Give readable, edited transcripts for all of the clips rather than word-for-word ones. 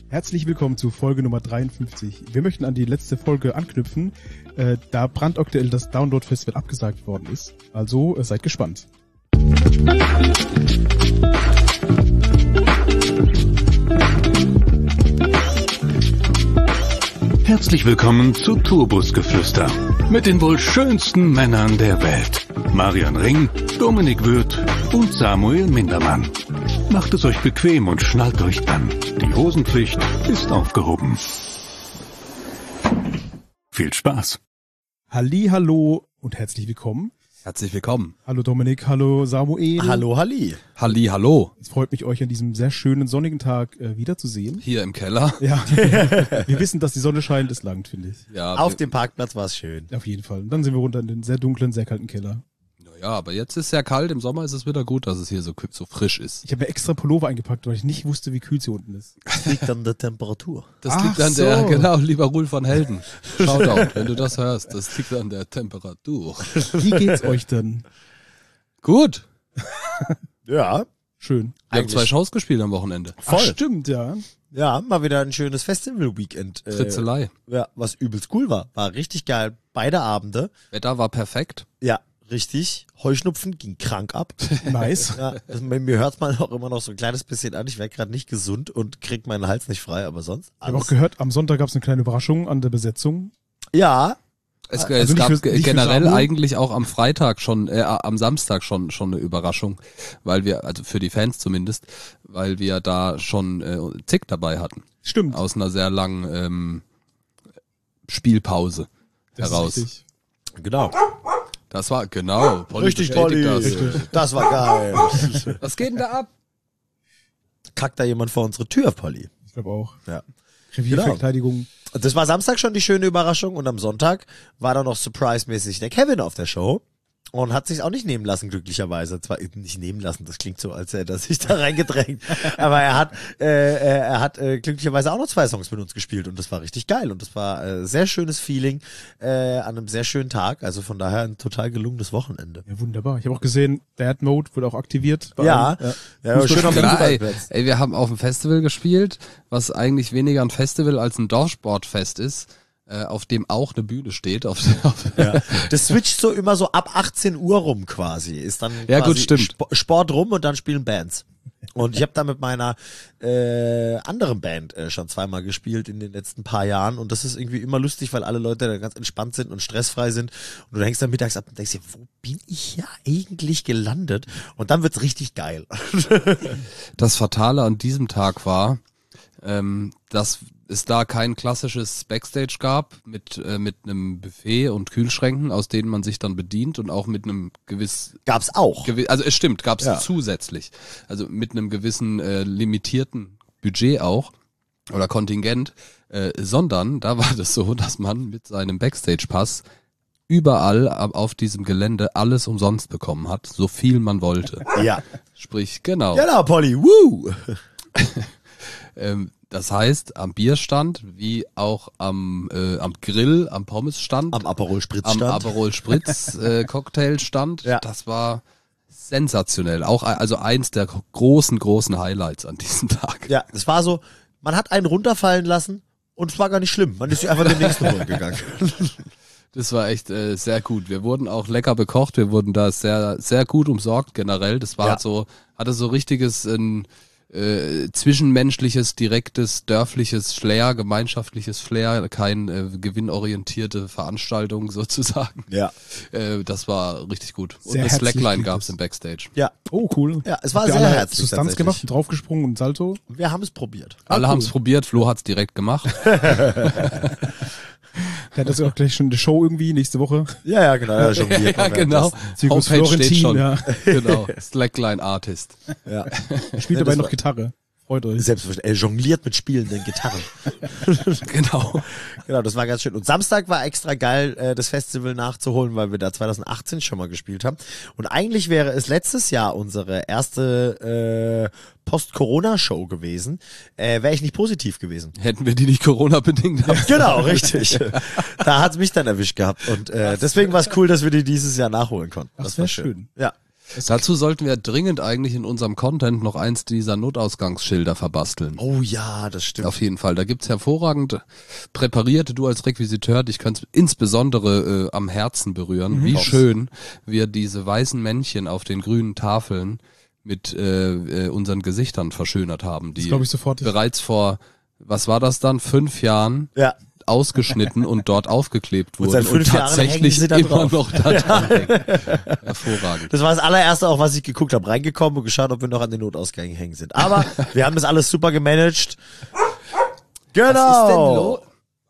Herzlich willkommen zu Folge Nummer 53. Wir möchten an die letzte Folge anknüpfen, da brandaktuell das Download-Festival abgesagt worden ist. Also seid gespannt. Herzlich willkommen zu Tourbusgeflüster mit den wohl schönsten Männern der Welt. Marian Ring, Dominik Würth und Samuel Mindermann. Macht es euch bequem und schnallt euch an. Die Hosenpflicht ist aufgehoben. Viel Spaß. Hallo und herzlich willkommen. Herzlich willkommen. Hallo Dominik, hallo Samuel. Hallo Halli. Hallo. Es freut mich, euch an diesem sehr schönen sonnigen Tag wiederzusehen. Hier im Keller. Ja, wir wissen, dass die Sonne scheint, es langt, finde ich. Ja, Auf dem Parkplatz war es schön. Auf jeden Fall. Und dann sind wir runter in den sehr dunklen, sehr kalten Keller. Ja, aber jetzt ist es sehr kalt. Im Sommer ist es wieder gut, dass es hier so frisch ist. Ich habe mir extra Pullover eingepackt, weil ich nicht wusste, wie kühl es hier unten ist. Das liegt an der Temperatur. Das liegt an der, genau, lieber Rulf van Helden. Shoutout, wenn du das hörst. Das liegt an der Temperatur. Wie geht's euch denn? Gut. Ja. Schön. Wir haben 2 Shows gespielt am Wochenende. Ach, stimmt, ja. Ja, mal wieder ein schönes Festival-Weekend. Fritzelei. Ja, was übelst cool war. War richtig geil. Beide Abende. Wetter war perfekt. Ja, richtig. Heuschnupfen ging krank ab. Nice. Ja, also mir hört's mal auch immer noch so ein kleines bisschen an. Ich wäre gerade nicht gesund und krieg meinen Hals nicht frei, aber sonst Ich habe alles. auch gehört, am Sonntag gab es eine kleine Überraschung an der Besetzung. Ja, Es Also gab nicht für generell Samu? eigentlich auch am Freitag schon, am Samstag schon eine Überraschung, weil wir, also für die Fans zumindest, weil wir da schon Zick dabei hatten. Stimmt. Aus einer sehr langen Spielpause Das heraus. ist richtig. genau. Das war, genau. Polly Richtig, bestätigt Polly. das. Das war geil. Was geht denn da ab? Kackt da jemand vor unsere Tür, Polly? Ich glaube auch. Ja. Revierverteidigung. Das war Samstag schon die schöne Überraschung und am Sonntag war dann noch surprise-mäßig der Kevin auf der Show und hat sich auch nicht nehmen lassen, glücklicherweise. Zwar nicht nehmen lassen, das klingt so, als hätte er sich da reingedrängt, aber er hat glücklicherweise auch noch 2 Songs mit uns gespielt und das war richtig geil und das war sehr schönes Feeling an einem sehr schönen Tag, also von daher ein total gelungenes Wochenende. Ja, wunderbar. Ich habe auch gesehen, Dad Mode wurde auch aktiviert. Ja, schön auf dem Klar, Fußballplatz. ey, wir haben auf dem Festival gespielt, was eigentlich weniger ein Festival als ein Dorfsportfest ist, auf dem auch eine Bühne steht. Ja. Das switcht so immer so ab 18 Uhr rum quasi. Ist dann Ja, quasi gut, stimmt. Sport rum und dann spielen Bands. Und ich habe da mit meiner anderen Band schon 2-mal gespielt in den letzten paar Jahren und das ist irgendwie immer lustig, weil alle Leute da ganz entspannt sind und stressfrei sind und du hängst dann mittags ab und denkst dir, wo bin ich hier eigentlich gelandet? Und dann wird's richtig geil. Das Fatale an diesem Tag war, dass es da kein klassisches Backstage gab mit einem Buffet und Kühlschränken, aus denen man sich dann bedient und auch mit einem Gab's auch. also es stimmt, gab es Ja. zusätzlich. Also mit einem gewissen limitierten Budget auch oder Kontingent, sondern da war das so, dass man mit seinem Backstage-Pass überall auf diesem Gelände alles umsonst bekommen hat, so viel man wollte. Ja. Sprich, genau. Genau, Polly. Woo! Das heißt, am Bierstand wie auch am Grill, am Pommesstand, Am Aperol Spritz am stand. Aperol Spritz Cocktailstand. Ja. Das war sensationell. Auch also eins der großen Highlights an diesem Tag. Ja, es war so, man hat einen runterfallen lassen und es war gar nicht schlimm. Man ist einfach den nächsten gegangen. Das war echt sehr gut. Wir wurden auch lecker bekocht. Wir wurden da sehr, sehr gut umsorgt generell. Das war Ja. halt so, hatte so richtiges zwischenmenschliches, direktes, dörfliches Flair, gemeinschaftliches Flair, kein gewinnorientierte Veranstaltung sozusagen. Ja. Das war richtig gut. Und Sehr das herzlich Slackline klingt gab's das. im Backstage. Ja. Oh, cool. Ja, es war Habt ihr sehr alle herzlich Substanz tatsächlich. gemacht und draufgesprungen und Salto. Wir haben es probiert. Alle cool. haben's probiert, Flo hat's direkt gemacht. Der hat das ja auch gleich schon eine Show irgendwie nächste Woche. Ja, genau. Ja, jongliert Ja, man genau. Zirkus Homepage steht Florentin, schon. ja. Genau. Slackline Artist. Ja. Spielt Ja, dabei das noch war- Gitarre. Freut euch. Selbstverständlich. Er jongliert mit spielenden Gitarren. Genau. Genau, das war ganz schön. Und Samstag war extra geil, das Festival nachzuholen, weil wir da 2018 schon mal gespielt haben. Und eigentlich wäre es letztes Jahr unsere erste Post-Corona-Show gewesen, wäre ich nicht positiv gewesen. Hätten wir die nicht Corona-bedingt haben. Genau, richtig. Da hat's mich dann erwischt gehabt. Und deswegen war es cool, dass wir die dieses Jahr nachholen konnten. Ach, Das sehr war schön. Ja. Dazu sollten wir dringend eigentlich in unserem Content noch eins dieser Notausgangsschilder verbasteln. Oh ja, das stimmt. Auf jeden Fall. Da gibt's hervorragend präparierte, du als Requisiteur, dich kannst insbesondere am Herzen berühren, wie schön wir diese weißen Männchen auf den grünen Tafeln mit unseren Gesichtern verschönert haben, die glaube ich sofort. bereits vor, was war das dann, 5 Jahren Ja. ausgeschnitten und dort aufgeklebt wurden seit 5 Jahren tatsächlich hängen sie da immer drauf. noch da dran hängen. Hervorragend. Das war das allererste auch, was ich geguckt habe. Reingekommen und geschaut, ob wir noch an den Notausgängen hängen sind. Aber wir haben das alles super gemanagt. Genau.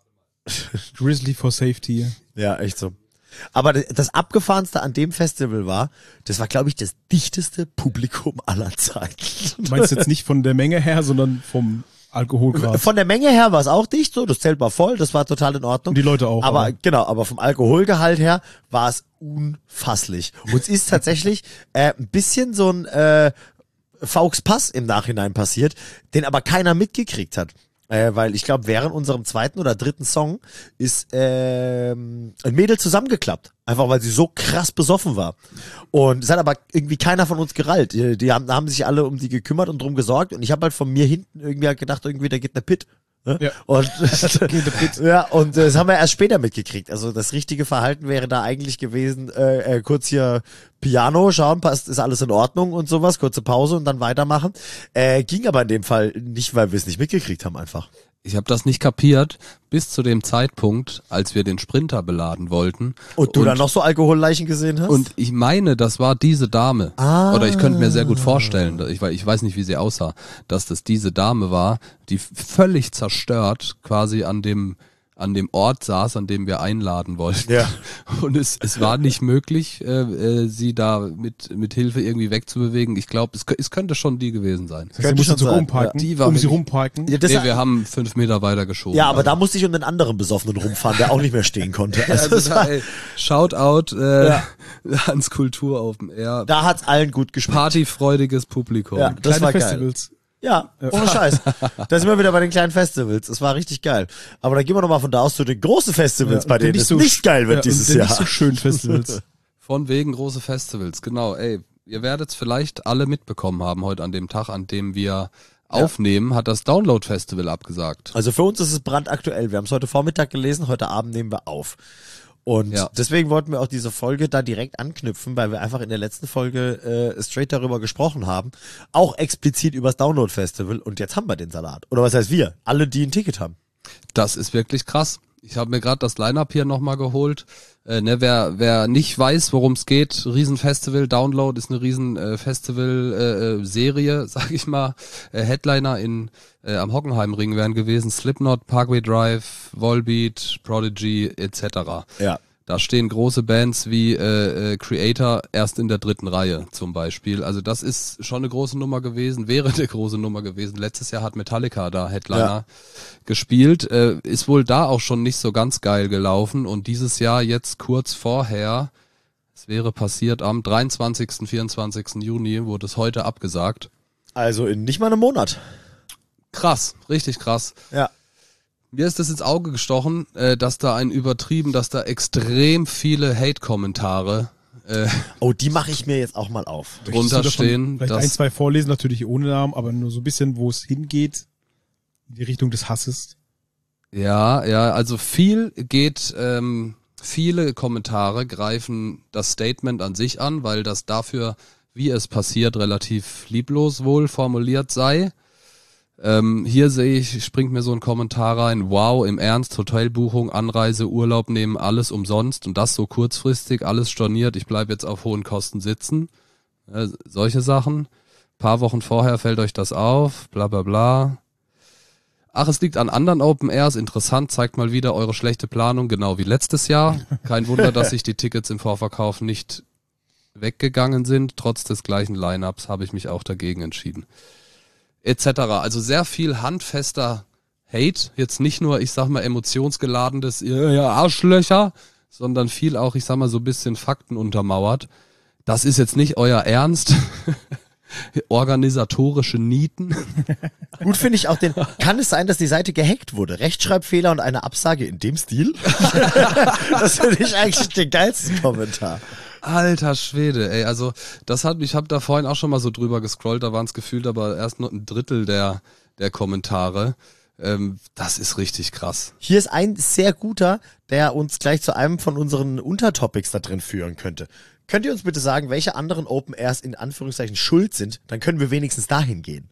Grizzly for Safety. Ja, echt so. Aber das Abgefahrenste an dem Festival war, das war, glaube ich, das dichteste Publikum aller Zeiten. Du meinst jetzt nicht von der Menge her, sondern vom Alkoholgrad. Von der Menge her war es auch dicht, so, das Zelt war voll, das war total in Ordnung. Und die Leute auch. Aber genau, aber vom Alkoholgehalt her war es unfasslich. Und es ist tatsächlich ein bisschen so ein Faux Pass im Nachhinein passiert, den aber keiner mitgekriegt hat. Weil ich glaube, während unserem 2. oder 3. Song ist ein Mädel zusammengeklappt. Einfach weil sie so krass besoffen war. Und es hat aber irgendwie keiner von uns gerallt. Die haben sich alle um die gekümmert und drum gesorgt. Und ich habe halt von mir hinten irgendwie halt gedacht, irgendwie, da geht eine Pit. Ja. Und ja, und das haben wir erst später mitgekriegt. Also das richtige Verhalten wäre da eigentlich gewesen, kurz hier Piano, schauen, passt, ist alles in Ordnung und sowas, kurze Pause und dann weitermachen. Ging aber in dem Fall nicht, weil wir es nicht mitgekriegt haben einfach. Ich habe das nicht kapiert bis zu dem Zeitpunkt, als wir den Sprinter beladen wollten. Und du dann noch so Alkoholleichen gesehen hast? Und ich meine, das war diese Dame. Oder ich könnte mir sehr gut vorstellen, ich weiß nicht, wie sie aussah, dass das diese Dame war, die völlig zerstört quasi an dem Ort saß, an dem wir einladen wollten. Ja. Und es war nicht möglich, sie da mit Hilfe irgendwie wegzubewegen. Ich glaube, es könnte schon die gewesen sein. Sie mussten so rumparken, Die war um sie wirklich- rumparken. Ja, das Nee, wir haben 5 Meter weiter geschoben. ja, aber da musste ich um den anderen Besoffenen rumfahren, der auch nicht mehr stehen konnte. Also es war, Shoutout ans Kultur Open Air. da hat's allen gut geschmeckt. Partyfreudiges Publikum. Ja, das Kleine war geil. Festivals. Ja, ohne Scheiß. Da sind wir wieder bei den kleinen Festivals. Das war richtig geil. Aber dann gehen wir nochmal von da aus zu den großen Festivals, bei denen es nicht geil wird dieses und Jahr. Nicht so schön Festivals. Von wegen große Festivals, genau. Ey, ihr werdet es vielleicht alle mitbekommen haben heute an dem Tag, an dem wir aufnehmen, hat das Download Festival abgesagt. Also für uns ist es brandaktuell. Wir haben es heute Vormittag gelesen, heute Abend nehmen wir auf. Und Ja. deswegen wollten wir auch diese Folge da direkt anknüpfen, weil wir einfach in der letzten Folge straight darüber gesprochen haben. Auch explizit über das Download Festival. Und jetzt haben wir den Salat. Oder was heißt wir? Alle, die ein Ticket haben. Das ist wirklich krass. Ich habe mir gerade das Line-Up hier nochmal geholt. Wer nicht weiß, worum es geht, Riesenfestival, Download ist eine Riesenfestival-Serie, sag ich mal. Headliner am Hockenheimring wären gewesen, Slipknot, Parkway Drive, Volbeat, Prodigy etc. Ja. Da stehen große Bands wie Creator erst in der 3. Reihe zum Beispiel. Also das ist schon eine große Nummer gewesen, wäre eine große Nummer gewesen. Letztes Jahr hat Metallica da Headliner gespielt. Ist wohl da auch schon nicht so ganz geil gelaufen. Und dieses Jahr jetzt kurz vorher, es wäre passiert am 23., 24. Juni, wurde es heute abgesagt. Also in nicht mal einem Monat. Krass, richtig krass. Ja. Mir ist das ins Auge gestochen, dass da extrem viele Hate-Kommentare Oh, die mache ich mir jetzt auch mal auf. Möchtest du drunter davon stehen. Vielleicht ein, zwei vorlesen, natürlich ohne Namen, aber nur so ein bisschen, wo es hingeht, in die Richtung des Hasses. Ja, also viele Kommentare greifen das Statement an sich an, weil das dafür, wie es passiert, relativ lieblos wohl formuliert sei. Hier springt mir so ein Kommentar rein, wow, im Ernst, Hotelbuchung, Anreise, Urlaub nehmen, alles umsonst und das so kurzfristig, alles storniert, ich bleib jetzt auf hohen Kosten sitzen. Solche Sachen. Paar Wochen vorher fällt euch das auf, bla bla bla. Ach, es liegt an anderen Open Airs, interessant, zeigt mal wieder eure schlechte Planung, genau wie letztes Jahr. Kein Wunder, dass sich die Tickets im Vorverkauf nicht weggegangen sind, trotz des gleichen Line-Ups habe ich mich auch dagegen entschieden. Etc. Also sehr viel handfester Hate, jetzt nicht nur, ich sag mal, emotionsgeladenes, ihr Arschlöcher, sondern viel auch, ich sag mal, so ein bisschen Fakten untermauert. Das ist jetzt nicht euer Ernst. Organisatorische Nieten. Gut finde ich auch kann es sein, dass die Seite gehackt wurde? Rechtschreibfehler und eine Absage in dem Stil? Das finde ich eigentlich den geilsten Kommentar. Alter Schwede, ey, also ich habe da vorhin auch schon mal so drüber gescrollt, da waren es gefühlt aber erst nur ein Drittel der Kommentare. Das ist richtig krass. Hier ist ein sehr guter, der uns gleich zu einem von unseren Untertopics da drin führen könnte. Könnt ihr uns bitte sagen, welche anderen Open Airs in Anführungszeichen schuld sind? Dann können wir wenigstens dahin gehen.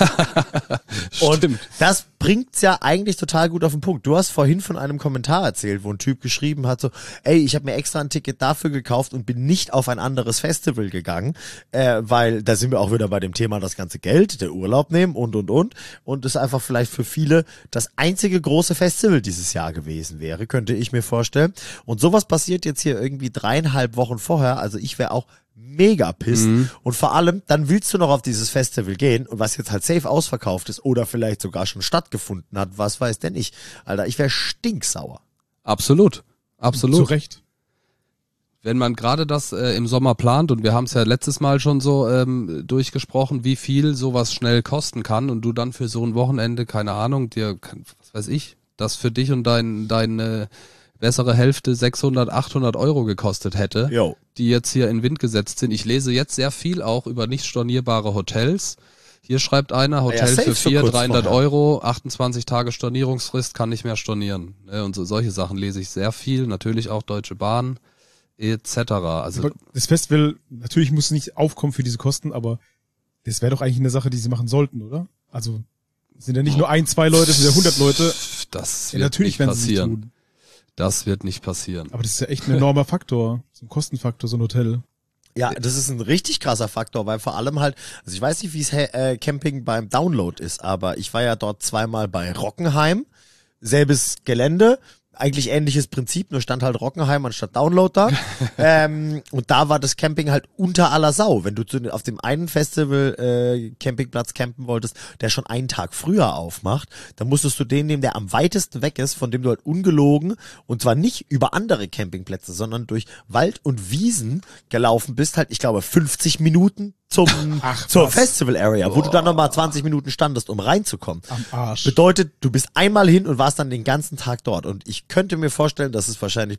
Und das bringt's ja eigentlich total gut auf den Punkt. Du hast vorhin von einem Kommentar erzählt, wo ein Typ geschrieben hat so, ey, ich habe mir extra ein Ticket dafür gekauft und bin nicht auf ein anderes Festival gegangen, weil da sind wir auch wieder bei dem Thema das ganze Geld, der Urlaub nehmen und. Und das einfach vielleicht für viele das einzige große Festival dieses Jahr gewesen wäre, könnte ich mir vorstellen. Und sowas passiert jetzt hier irgendwie 3,5 Wochen vorher. Also ich wäre auch mega pissed. Und vor allem, dann willst du noch auf dieses Festival gehen und was jetzt halt safe ausverkauft ist oder vielleicht sogar schon stattgefunden hat, was weiß denn ich. Alter, ich wäre stinksauer. Absolut. Zu Recht. Wenn man gerade das im Sommer plant, und wir haben es ja letztes Mal schon so durchgesprochen, wie viel sowas schnell kosten kann und du dann für so ein Wochenende, keine Ahnung, was weiß ich, das für dich und deine bessere Hälfte 600, 800 Euro gekostet hätte, die jetzt hier in Wind gesetzt sind. Ich lese jetzt sehr viel auch über nicht stornierbare Hotels. Hier schreibt einer, Hotel für 400, 300 Euro, 28 Tage Stornierungsfrist, kann nicht mehr stornieren. Und solche Sachen lese ich sehr viel, natürlich auch Deutsche Bahn, etc. Also das Festival, natürlich muss es nicht aufkommen für diese Kosten, aber das wäre doch eigentlich eine Sache, die sie machen sollten, oder? Also sind ja nicht nur 1, 2 Leute, es sind ja 100 Leute. Das wird natürlich nicht passieren. Das wird nicht passieren. Aber das ist ja echt ein enormer Faktor, so ein Kostenfaktor, so ein Hotel. Ja, das ist ein richtig krasser Faktor, weil vor allem halt, also ich weiß nicht, wie es Camping beim Download ist, aber ich war ja dort zweimal bei Rockenheim, selbes Gelände, eigentlich ähnliches Prinzip, nur stand halt Rockenheim anstatt Download da. Und da war das Camping halt unter aller Sau. Wenn du auf dem einen Festival Campingplatz campen wolltest, der schon einen Tag früher aufmacht, dann musstest du den nehmen, der am weitesten weg ist, von dem du halt ungelogen, und zwar nicht über andere Campingplätze, sondern durch Wald und Wiesen gelaufen bist, halt, ich glaube, 50 Minuten zur Festival Area, wo du dann nochmal 20 Minuten standest, um reinzukommen. Am Arsch. Bedeutet, du bist einmal hin und warst dann den ganzen Tag dort. Und ich könnte mir vorstellen, dass es wahrscheinlich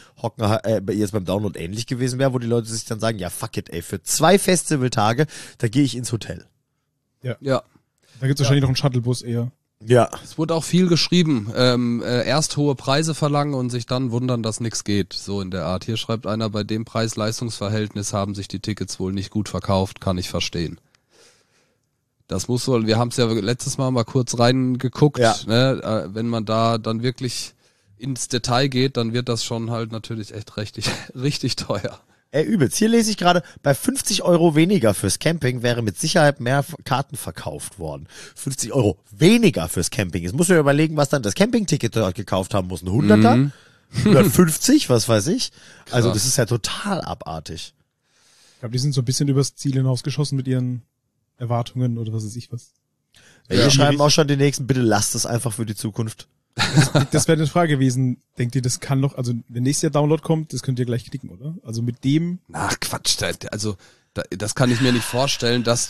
jetzt beim Download ähnlich gewesen wäre, wo die Leute sich dann sagen, ja fuck it, ey, für 2 Festivaltage, da gehe ich ins Hotel. Ja. Da gibt's wahrscheinlich noch einen Shuttlebus eher. Ja. Es wurde auch viel geschrieben, erst hohe Preise verlangen und sich dann wundern, dass nichts geht, so in der Art. Hier schreibt einer, bei dem Preis-Leistungs-Verhältnis haben sich die Tickets wohl nicht gut verkauft, kann ich verstehen. Das muss wohl, wir haben es ja letztes Mal kurz reingeguckt, ne? Wenn man da dann wirklich ins Detail geht, dann wird das schon halt natürlich echt richtig teuer. Übelst. Hier lese ich gerade, bei 50 Euro weniger fürs Camping wäre mit Sicherheit mehr Karten verkauft worden. 50 Euro weniger fürs Camping. Jetzt muss man überlegen, was dann das Campingticket dort gekauft haben muss. Ein 100er? 150, was weiß ich. Krass. Also das ist ja total abartig. Ich glaube, die sind so ein bisschen übers Ziel hinausgeschossen mit ihren Erwartungen oder was weiß ich was. Wir schreiben auch schon den nächsten, bitte lasst es einfach für die Zukunft. Das wäre eine Frage gewesen. Denkt ihr, das kann noch, also wenn nächstes Jahr Download kommt, das könnt ihr gleich knicken, oder? Also mit dem... Ach Quatsch, das kann ich mir nicht vorstellen, dass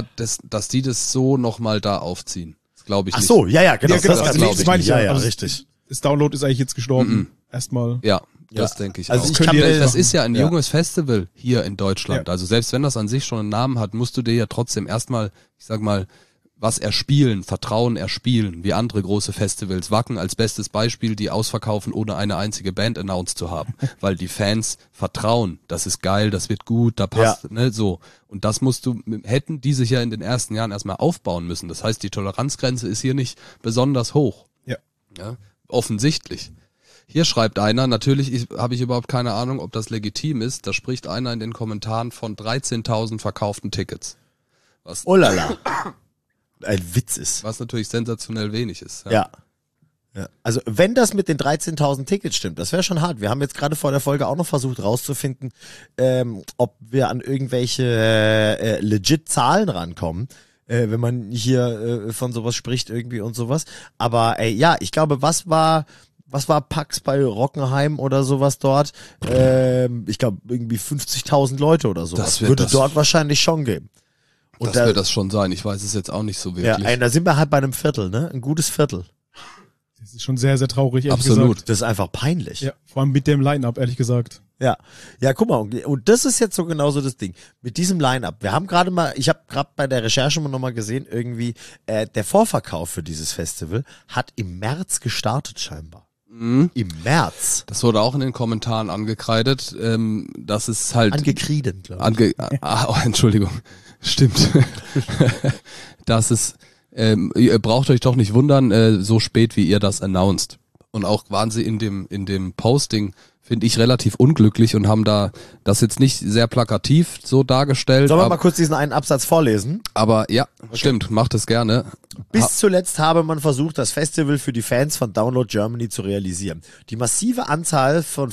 die das so nochmal da aufziehen. Das glaube ich nicht. Ach so, ja, genau. Ja, genau. Das meine ich ja. Ja, Also richtig. Das Download ist eigentlich jetzt gestorben. Erstmal. Ja, das denke ich Also auch. das ist ja ein junges Festival hier in Deutschland. Ja. Also selbst wenn das an sich schon einen Namen hat, musst du dir ja trotzdem erstmal, ich sag mal, was erspielen, Vertrauen erspielen, wie andere große Festivals. Wacken als bestes Beispiel, die ausverkaufen, ohne eine einzige Band announced zu haben. Weil die Fans vertrauen, das ist geil, das wird gut, da passt, ne, so. Und das hätten die sich ja in den ersten Jahren erstmal aufbauen müssen. Das heißt, die Toleranzgrenze ist hier nicht besonders hoch. Ja, offensichtlich. Hier schreibt einer, natürlich habe ich überhaupt keine Ahnung, ob das legitim ist, da spricht einer in den Kommentaren von 13.000 verkauften Tickets. Oh lala. Ein Witz ist. Was natürlich sensationell wenig ist. Ja. Also wenn das mit den 13.000 Tickets stimmt, das wäre schon hart. Wir haben jetzt gerade vor der Folge auch noch versucht rauszufinden, ob wir an irgendwelche legit Zahlen rankommen, wenn man hier von sowas spricht irgendwie und sowas. Aber ich glaube, was war Pax bei Rockenheim oder sowas dort? Ich glaube irgendwie 50.000 Leute oder sowas. Würde dort wahrscheinlich schon geben. Und das wird das schon sein. Ich weiß es jetzt auch nicht so wirklich. Ja, da sind wir halt bei einem Viertel, ne? Ein gutes Viertel. Das ist schon sehr, sehr traurig, ehrlich Absolut. gesagt. Das ist einfach peinlich. Ja, vor allem mit dem Line-Up, ehrlich gesagt. Ja, guck mal, und das ist jetzt so genauso das Ding. Mit diesem Line-Up. Ich habe gerade bei der Recherche nochmal gesehen, irgendwie, der Vorverkauf für dieses Festival hat im März gestartet scheinbar. Mhm. Im März. Das wurde auch in den Kommentaren angekreidet, dass es halt... Angekrieden, glaube ich. Entschuldigung. Stimmt. Dass es... ihr braucht euch doch nicht wundern, so spät wie ihr das announced. Und auch waren sie in dem Posting, finde ich, relativ unglücklich und haben da das jetzt nicht sehr plakativ so dargestellt. Sollen wir mal kurz diesen einen Absatz vorlesen? Aber ja, Stimmt, macht es gerne. Bis zuletzt habe man versucht, das Festival für die Fans von Download Germany zu realisieren. Die massive Anzahl von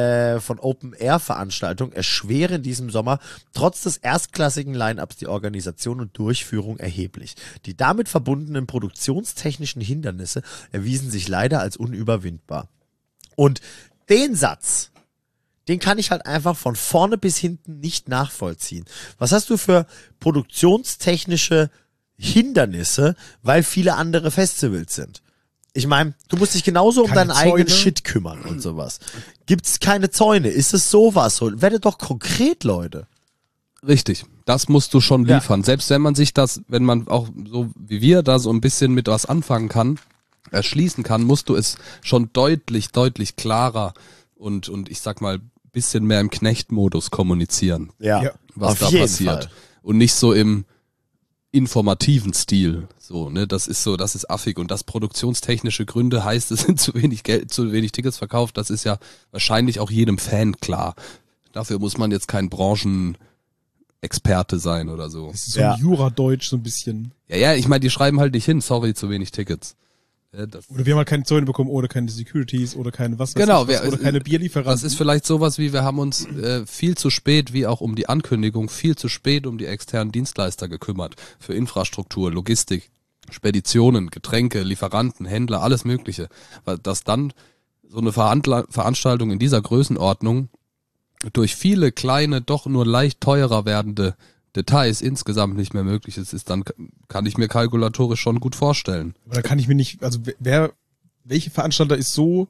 Open-Air-Veranstaltungen erschweren in diesem Sommer trotz des erstklassigen Line-Ups die Organisation und Durchführung erheblich. Die damit verbundenen produktionstechnischen Hindernisse erwiesen sich leider als unüberwindbar. Und den Satz, den kann ich halt einfach von vorne bis hinten nicht nachvollziehen. Was hast du für produktionstechnische Hindernisse, weil viele andere Festivals sind? Ich meine, du musst dich genauso um Keine deinen eigenen Zäune. Shit kümmern und sowas. Gibt's keine Zäune? Ist es sowas? Werdet doch konkret, Leute. Richtig, das musst du schon Ja. liefern. Selbst wenn man auch so wie wir da so ein bisschen mit was anfangen kann, erschließen kann, musst du es schon deutlich klarer und ich sag mal, bisschen mehr im Knechtmodus kommunizieren, Ja, was auf da jeden passiert. Fall. Und nicht so im informativen Stil. So, ne, das ist affig. Und das produktionstechnische Gründe heißt, es sind zu wenig Tickets verkauft. Das ist ja wahrscheinlich auch jedem Fan klar. Dafür muss man jetzt kein Branchenexperte sein oder so. Das ist so Ja. ein Jura-Deutsch so ein bisschen. Ja, ich meine, die schreiben halt nicht hin, sorry, zu wenig Tickets. Das, Oder wir haben halt keine Zäune bekommen oder keine Securities oder keine was weiß Genau, ich was, oder keine Bierlieferanten. das ist vielleicht sowas wie, wir haben uns viel zu spät, wie auch um die Ankündigung, viel zu spät um die externen Dienstleister gekümmert. Für Infrastruktur, Logistik, Speditionen, Getränke, Lieferanten, Händler, alles Mögliche. Weil dass dann so eine Veranstaltung in dieser Größenordnung durch viele kleine, doch nur leicht teurer werdende Details insgesamt nicht mehr möglich ist, dann kann ich mir kalkulatorisch schon gut vorstellen. Aber da kann ich mir nicht, also welche Veranstalter ist so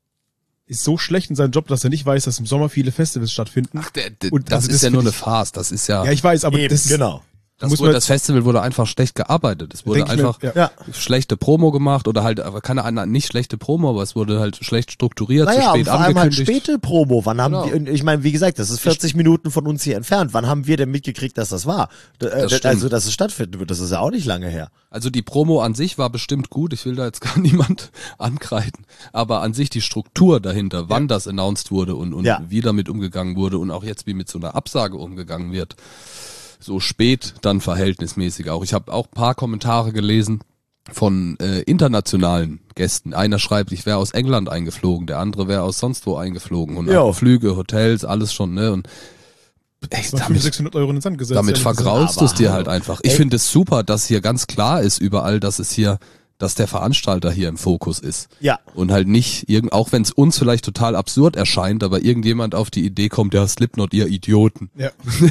schlecht in seinem Job, dass er nicht weiß, dass im Sommer viele Festivals stattfinden? Und das also ist ja das nur find eine Farce, das ist ja, Ja, ich weiß, aber Eben, das ist, genau. muss man das Festival wurde einfach schlecht gearbeitet. Es wurde denk ich mir, einfach ja. Ja. schlechte Promo gemacht oder halt, aber keine Ahnung, nicht schlechte Promo, aber es wurde halt schlecht strukturiert, Naja, zu und spät vor allem halt angekündigt. späte Promo. Wann haben Genau. wir, ich meine, wie gesagt, das ist 40 Minuten von uns hier entfernt. Wann haben wir denn mitgekriegt, dass das war? stimmt. Also, dass es stattfinden wird, das ist ja auch nicht lange her. Also die Promo an sich war bestimmt gut, ich will da jetzt gar niemand ankreiden, aber an sich die Struktur dahinter, wann das announced wurde und Ja. wie damit umgegangen wurde und auch jetzt wie mit so einer Absage umgegangen wird, so spät dann verhältnismäßig auch. Ich habe auch ein paar Kommentare gelesen von internationalen Gästen. Einer schreibt, ich wäre aus England eingeflogen, der andere wäre aus sonst wo eingeflogen und Ja. auch Flüge, Hotels, alles schon, ne? Und das war 500, 600 Euro in den Sand gesetzt. damit ehrlich gesagt. vergraulst du es Aber dir hallo. halt einfach. Ich finde es super, dass hier ganz klar ist überall, dass der Veranstalter hier im Fokus ist. Ja. Und halt nicht, auch wenn es uns vielleicht total absurd erscheint, aber irgendjemand auf die Idee kommt, ja, Slipknot, ihr Idioten. Ja.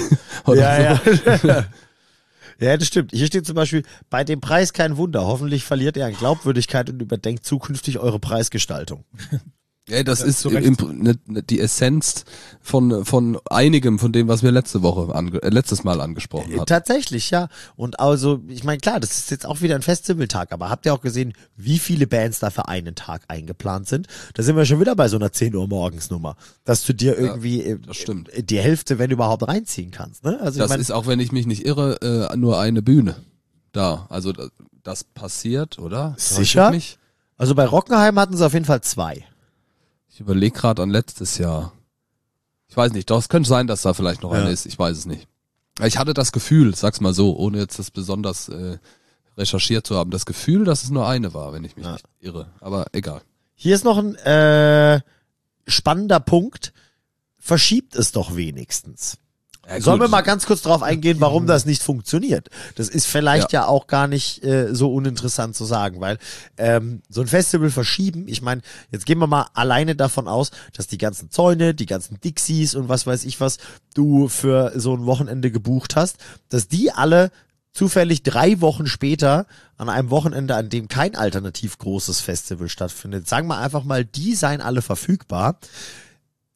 Oder so. Ja. Ja, das stimmt. Hier steht zum Beispiel, bei dem Preis kein Wunder. Hoffentlich verliert ihr an Glaubwürdigkeit und überdenkt zukünftig eure Preisgestaltung. Ja, das Ja, ist zu Recht. die Essenz von einigem von dem, was wir letztes Mal angesprochen hatten. Tatsächlich, ja. Und also, ich meine, klar, das ist jetzt auch wieder ein Festivaltag, aber habt ihr auch gesehen, wie viele Bands da für einen Tag eingeplant sind? Da sind wir schon wieder bei so einer 10 Uhr morgens Nummer, dass du dir irgendwie das stimmt. die Hälfte, wenn überhaupt, reinziehen kannst. Ne? Also Das ich meine, ist, auch wenn ich mich nicht irre, nur eine Bühne da. Also das passiert, oder? Täusche ich Sicher? mich? also bei Rockenheim hatten sie auf jeden Fall 2. Ich überlege gerade an letztes Jahr. Ich weiß nicht, doch, es könnte sein, dass da vielleicht noch eine ist. Ich weiß es nicht. Ich hatte das Gefühl, sag's mal so, ohne jetzt das besonders recherchiert zu haben, das Gefühl, dass es nur eine war, wenn ich mich nicht irre. Aber egal. Hier ist noch ein spannender Punkt. Verschiebt es doch wenigstens. Ja, Sollen gut. wir mal ganz kurz drauf eingehen, warum das nicht funktioniert? Das ist vielleicht ja auch gar nicht so uninteressant zu sagen, weil so ein Festival verschieben, ich meine, jetzt gehen wir mal alleine davon aus, dass die ganzen Zäune, die ganzen Dixies und was weiß ich was du für so ein Wochenende gebucht hast, dass die alle zufällig 3 Wochen später an einem Wochenende, an dem kein alternativ großes Festival stattfindet, sagen wir einfach mal, die seien alle verfügbar.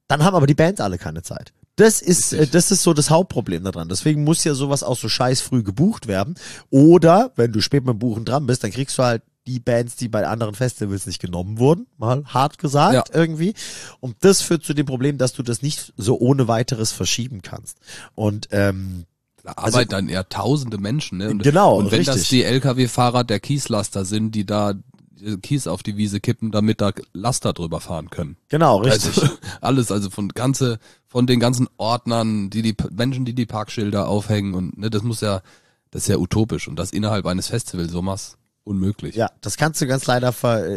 Dann haben aber die Bands alle keine Zeit. Das ist so das Hauptproblem daran. Deswegen muss ja sowas auch so scheiß früh gebucht werden. Oder, wenn du spät mit dem Buchen dran bist, dann kriegst du halt die Bands, die bei anderen Festivals nicht genommen wurden, mal hart gesagt irgendwie. Und das führt zu dem Problem, dass du das nicht so ohne weiteres verschieben kannst. Und Da arbeiten dann eher tausende Menschen, ne? Genau, und wenn richtig. das die LKW-Fahrer der Kieslaster sind, die da Kies auf die Wiese kippen, damit da Laster drüber fahren können. Genau, richtig. Also, alles, also von den ganzen Ordnern, die Menschen, die Parkschilder aufhängen und ne, das ist ja utopisch und das innerhalb eines Festivalsommers unmöglich. Ja, das kannst du ganz leider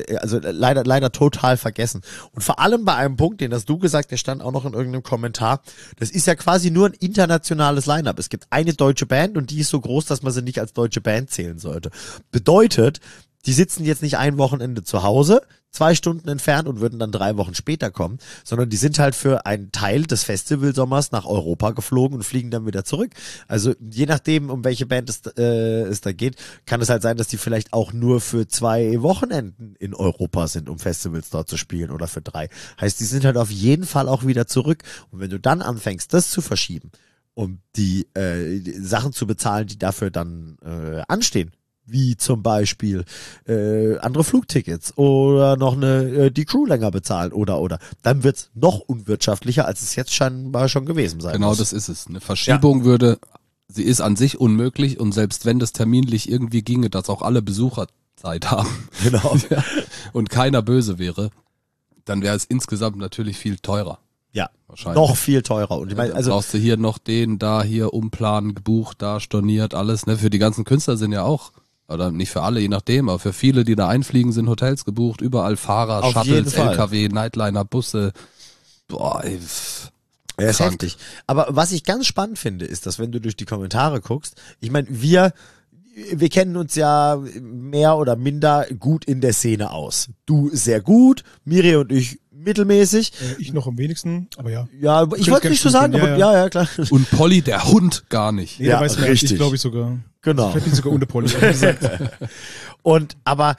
leider total vergessen. Und vor allem bei einem Punkt, den hast du gesagt, der stand auch noch in irgendeinem Kommentar, das ist ja quasi nur ein internationales Line-Up. Es gibt eine deutsche Band und die ist so groß, dass man sie nicht als deutsche Band zählen sollte. Bedeutet, die sitzen jetzt nicht ein Wochenende zu Hause, 2 Stunden entfernt und würden dann 3 Wochen später kommen, sondern die sind halt für einen Teil des Festivalsommers nach Europa geflogen und fliegen dann wieder zurück. Also je nachdem, um welche Band es da geht, kann es halt sein, dass die vielleicht auch nur für 2 Wochenenden in Europa sind, um Festivals dort zu spielen oder für 3. Heißt, die sind halt auf jeden Fall auch wieder zurück. Und wenn du dann anfängst, das zu verschieben, um die Sachen zu bezahlen, die dafür dann anstehen, wie zum Beispiel andere Flugtickets oder noch die Crew länger bezahlen oder. Dann wird's noch unwirtschaftlicher, als es jetzt scheinbar schon gewesen sein Genau, muss. das ist es. Eine Verschiebung sie ist an sich unmöglich und selbst wenn das terminlich irgendwie ginge, dass auch alle Besucher Zeit haben Genau. und keiner böse wäre, dann wäre es insgesamt natürlich viel teurer. Ja, Wahrscheinlich. noch viel teurer. Und ich meine, Dann also brauchst du hier noch hier umplanen, gebucht, da storniert, alles. Ne? Für die ganzen Künstler sind ja auch, oder nicht für alle, je nachdem, aber für viele, die da einfliegen, sind Hotels gebucht, überall Fahrer, Auf jeden Shuttles, Fall. LKW, Nightliner, Busse. Boah, ey, er ist krank. heftig. Aber was ich ganz spannend finde, ist, dass wenn du durch die Kommentare guckst, ich meine, wir kennen uns ja mehr oder minder gut in der Szene aus. Du sehr gut, Miri und ich mittelmäßig. Ich noch am wenigsten, aber ja. Ja, ich wollte nicht so sagen, Ja, aber ja. ja, klar. Und Polly, der Hund, gar nicht. Jeder Ja, weiß mehr, richtig. ich glaube ich sogar. Genau. Ich hätte ihn sogar ohne Polly gesagt. Und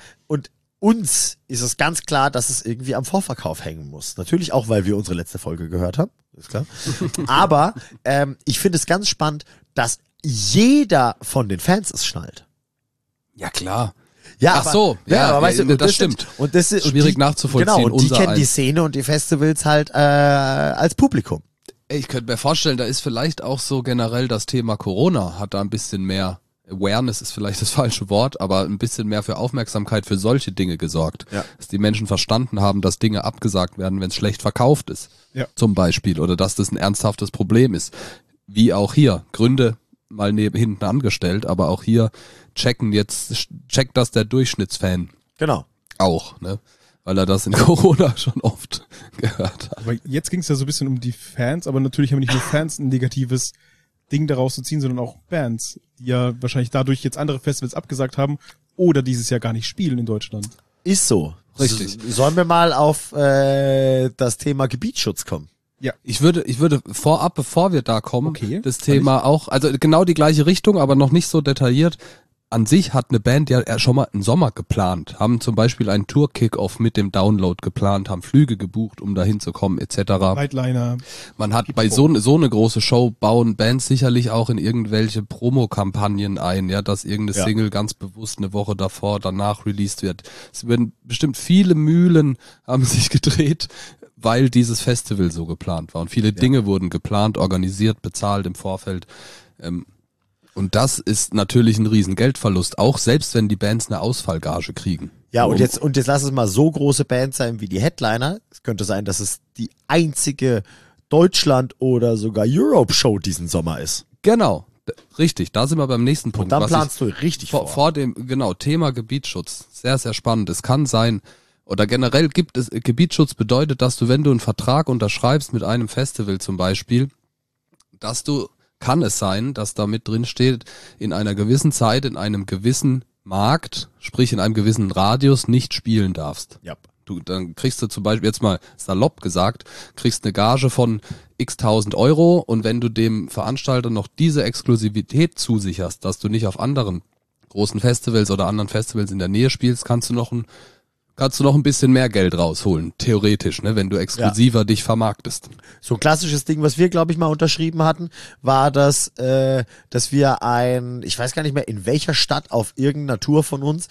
uns ist es ganz klar, dass es irgendwie am Vorverkauf hängen muss. Natürlich auch, weil wir unsere letzte Folge gehört haben, ist klar. Aber ich finde es ganz spannend, dass jeder von den Fans es schnallt. Ja, klar. Ja, Ach so, ja, aber weißt du, das und das stimmt. Und das ist Schwierig und die, nachzuvollziehen, Genau, und die unser kennen die eins. Szene und die Festivals halt als Publikum. Ich könnte mir vorstellen, da ist vielleicht auch so generell das Thema Corona, hat da ein bisschen mehr Awareness ist vielleicht das falsche Wort, aber ein bisschen mehr für Aufmerksamkeit für solche Dinge gesorgt. Ja. Dass die Menschen verstanden haben, dass Dinge abgesagt werden, wenn es schlecht verkauft ist. Ja. Zum Beispiel. Oder dass das ein ernsthaftes Problem ist. Wie auch hier. Gründe mal hinten angestellt, aber auch hier checkt das der Durchschnittsfan Genau. auch, ne? Weil er das in Corona schon oft gehört hat. Aber jetzt ging es ja so ein bisschen um die Fans, aber natürlich haben nicht nur Fans ein negatives Ding daraus zu ziehen, sondern auch Bands, die ja wahrscheinlich dadurch jetzt andere Festivals abgesagt haben oder dieses Jahr gar nicht spielen in Deutschland. Ist so. Richtig. Sollen wir mal auf das Thema Gebietsschutz kommen? Ich würde vorab, bevor wir da kommen, Okay, das Thema auch, also genau die gleiche Richtung, aber noch nicht so detailliert. An sich hat eine Band ja schon mal einen Sommer geplant, haben zum Beispiel einen Tour-Kick-Off mit dem Download geplant, haben Flüge gebucht, um da hinzukommen, etc. Nightliner. Man hat bei so eine große Show bauen Bands sicherlich auch in irgendwelche Promokampagnen ein, ja, dass irgendeine Ja. Single ganz bewusst eine Woche davor, danach released wird. Es werden bestimmt viele Mühlen haben sich gedreht, weil dieses Festival so geplant war. Und viele Dinge wurden geplant, organisiert, bezahlt im Vorfeld. Und das ist natürlich ein riesen Geldverlust, auch selbst wenn die Bands eine Ausfallgage kriegen. Ja, und jetzt lass es mal so große Bands sein wie die Headliner. Es könnte sein, dass es die einzige Deutschland- oder sogar Europe-Show diesen Sommer ist. Genau, richtig, da sind wir beim nächsten Punkt. Und dann was planst du richtig vor dem, genau, Thema Gebietsschutz. Sehr, sehr spannend. Es kann sein, oder generell Gebietsschutz bedeutet, dass du, wenn du einen Vertrag unterschreibst mit einem Festival zum Beispiel, kann es sein, dass da mit drin steht, in einer gewissen Zeit, in einem gewissen Markt, sprich in einem gewissen Radius nicht spielen darfst. Ja. Dann kriegst du zum Beispiel, jetzt mal salopp gesagt, kriegst eine Gage von x tausend Euro und wenn du dem Veranstalter noch diese Exklusivität zusicherst, dass du nicht auf anderen großen Festivals oder anderen Festivals in der Nähe spielst, kannst du noch einen kannst du noch ein bisschen mehr Geld rausholen, theoretisch, ne, wenn du exklusiver dich vermarktest. So ein klassisches Ding, was wir, glaube ich, mal unterschrieben hatten, war, dass wir ich weiß gar nicht mehr, in welcher Stadt auf irgendeiner Tour von uns,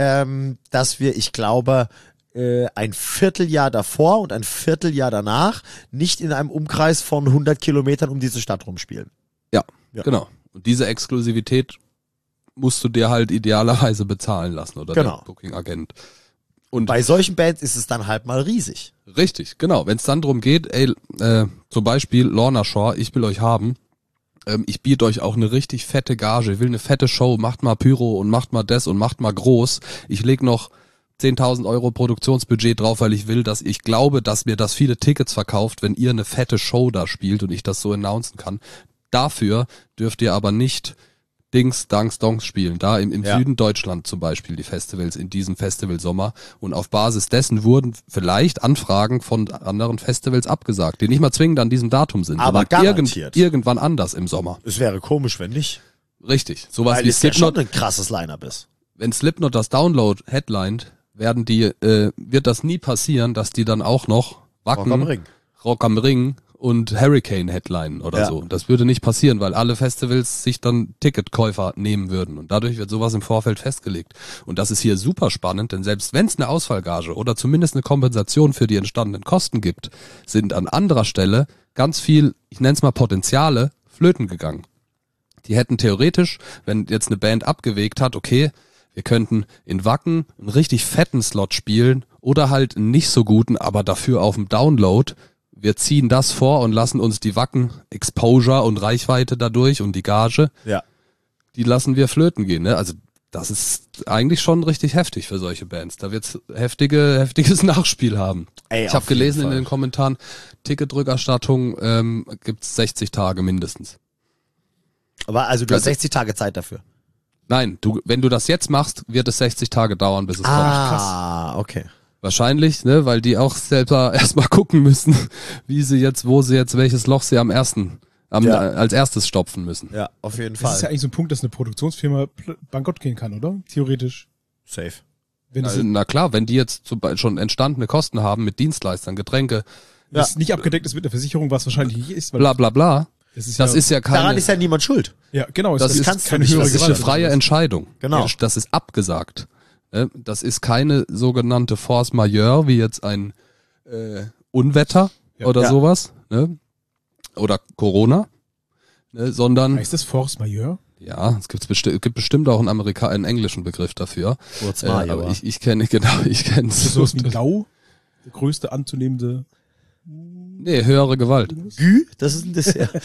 dass wir, ich glaube, ein Vierteljahr davor und ein Vierteljahr danach nicht in einem Umkreis von 100 Kilometern um diese Stadt rumspielen. Ja, Ja. genau. Und diese Exklusivität musst du dir halt idealerweise bezahlen lassen oder Genau. der Booking-Agent. Und Bei solchen Bands ist es dann halt mal riesig. richtig, genau. Wenn es dann drum geht, zum Beispiel Lorna Shore, ich will euch haben, ich biete euch auch eine richtig fette Gage, ich will eine fette Show, macht mal Pyro und macht mal das und macht mal groß. Ich leg noch 10.000 Euro Produktionsbudget drauf, weil ich will, dass ich glaube, dass mir das viele Tickets verkauft, wenn ihr eine fette Show da spielt und ich das so announcen kann. Dafür dürft ihr aber nicht Dings, Danks, Donks spielen. Da im Ja. Süden Deutschland zum Beispiel die Festivals in diesem Festivalsommer. Und auf Basis dessen wurden vielleicht Anfragen von anderen Festivals abgesagt, die nicht mal zwingend an diesem Datum sind, Aber sondern garantiert. irgendwann anders im Sommer. Es wäre komisch, wenn nicht. Richtig. Sowas Weil wie es ja Slipknot. schon ein krasses Line-Up ist. Wenn Slipknot das Download headlined, wird das nie passieren, dass die dann auch noch Wacken, Rock am Ring und Hurricane headlinen oder Ja. so. Das würde nicht passieren, weil alle Festivals sich dann Ticketkäufer nehmen würden. Und dadurch wird sowas im Vorfeld festgelegt. Und das ist hier super spannend, denn selbst wenn es eine Ausfallgage oder zumindest eine Kompensation für die entstandenen Kosten gibt, sind an anderer Stelle ganz viel, ich nenne es mal Potenziale, flöten gegangen. Die hätten theoretisch, wenn jetzt eine Band abgewegt hat, okay, wir könnten in Wacken einen richtig fetten Slot spielen oder halt einen nicht so guten, aber dafür auf dem Download. Wir ziehen das vor und lassen uns die Wacken Exposure und Reichweite dadurch und die Gage, Ja. die lassen wir flöten gehen. Ne? Also das ist eigentlich schon richtig heftig für solche Bands. Da wird's heftiges Nachspiel haben. Ey, Ich habe auf jeden gelesen in Fall. den Kommentaren, Ticketrückerstattung gibt's 60 Tage mindestens. Aber also du hast Also- 60 Tage Zeit dafür. Nein, wenn du das jetzt machst, wird es 60 Tage dauern, bis es kommt. Ah, okay. Wahrscheinlich, ne, weil die auch selber erstmal gucken müssen, wo sie jetzt welches Loch sie als erstes stopfen müssen. Ja, auf jeden Das ist ja Fall. eigentlich so ein Punkt, dass eine Produktionsfirma bankrott gehen kann, oder? Theoretisch. Safe. Wenn es Na klar, wenn die jetzt schon entstandene Kosten haben mit Dienstleistern, Getränke, das nicht abgedeckt ist mit der Versicherung, was wahrscheinlich nicht ist, weil bla bla bla, das ist das ja, ist ja keine... Daran ist ja niemand schuld. ja genau, Das ist kannst du keine nicht, höhere Das ist Gewalt. eine freie Entscheidung. Genau. Das ist abgesagt. Das ist keine sogenannte Force Majeure, wie jetzt ein Unwetter Ja. oder Ja. sowas, ne? Oder Corona, ne? Sondern, Heißt das Force Majeure? ja, es gibt bestimmt auch einen englischen Begriff dafür. Kurz Aber ich kenne, ich kenne Ist das sowas wie Gau? Der größte anzunehmende. Nee, höhere Gewalt. Gü, das ist ein Dessert.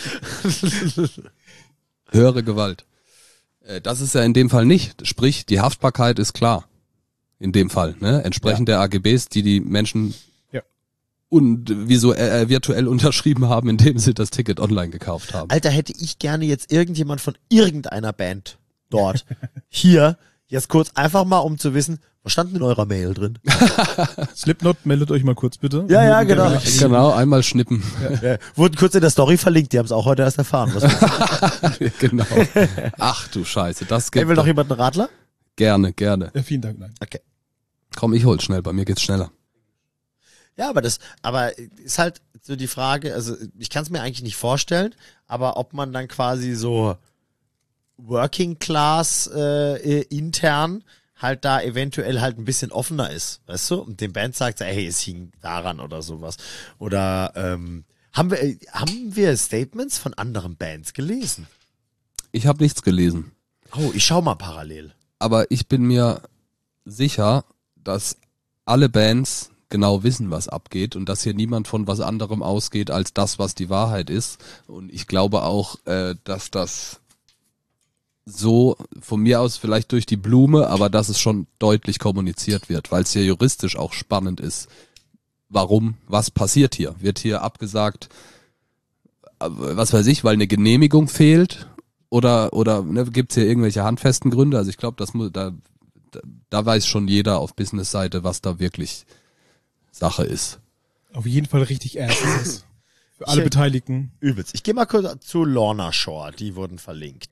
Höhere Gewalt. Das ist ja in dem Fall nicht. Sprich, die Haftbarkeit ist klar. In dem Fall, ne? Entsprechend der AGBs, die Menschen Ja. virtuell unterschrieben haben, indem sie das Ticket online gekauft haben. Alter, hätte ich gerne jetzt irgendjemand von irgendeiner Band dort hier jetzt kurz einfach mal, um zu wissen, was stand denn in eurer Mail drin? Slipknot, meldet euch mal kurz bitte. Ja, genau. Genau, einmal schnippen. Wurden kurz in der Story verlinkt, die haben es auch heute erst erfahren. Was Genau. Ach du Scheiße, das Ey, gibt will noch jemand einen Radler? gerne. Ja, vielen Dank, nein. Okay. Komm, ich hol's schnell, bei mir geht's schneller. Ja, aber ist halt so die Frage, also ich kann es mir eigentlich nicht vorstellen, aber ob man dann quasi so Working Class intern halt da eventuell halt ein bisschen offener ist, weißt du? Und dem Band sagt, hey, es hing daran oder sowas. Oder haben wir Statements von anderen Bands gelesen? Ich habe nichts gelesen. Oh, ich schau mal parallel. Aber ich bin mir sicher, dass alle Bands genau wissen, was abgeht und dass hier niemand von was anderem ausgeht als das, was die Wahrheit ist. Und ich glaube auch, dass das so von mir aus vielleicht durch die Blume, aber dass es schon deutlich kommuniziert wird, weil es ja juristisch auch spannend ist. Warum? Was passiert hier? Wird hier abgesagt, was weiß ich, weil eine Genehmigung fehlt? Oder ne, gibt es hier irgendwelche handfesten Gründe? Also ich glaube, da weiß schon jeder auf Business-Seite, was da wirklich Sache ist. Auf jeden Fall richtig ernst ist es. Für alle Beteiligten. Übelst. Ich gehe mal kurz zu Lorna Shore, die wurden verlinkt.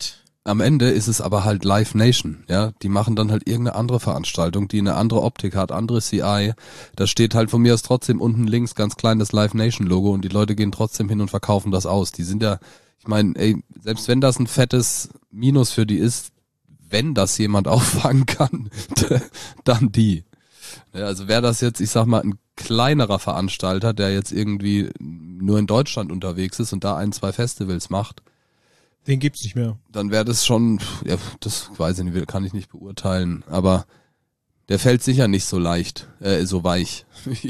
am Ende ist es aber halt Live Nation, ja. Die machen dann halt irgendeine andere Veranstaltung, die eine andere Optik hat, andere CI. Da steht halt von mir aus trotzdem unten links ganz klein das Live Nation Logo und die Leute gehen trotzdem hin und verkaufen das aus. Die sind ja, ich meine, ey, selbst wenn das ein fettes Minus für die ist, wenn das jemand auffangen kann, dann die. Ja, also wäre das jetzt, ich sag mal, ein kleinerer Veranstalter, der jetzt irgendwie nur in Deutschland unterwegs ist und da 1, 2 Festivals macht, Den gibt's nicht mehr. dann wäre das schon, ja, das weiß ich nicht, kann ich nicht beurteilen, aber der fällt sicher nicht so leicht, so weich.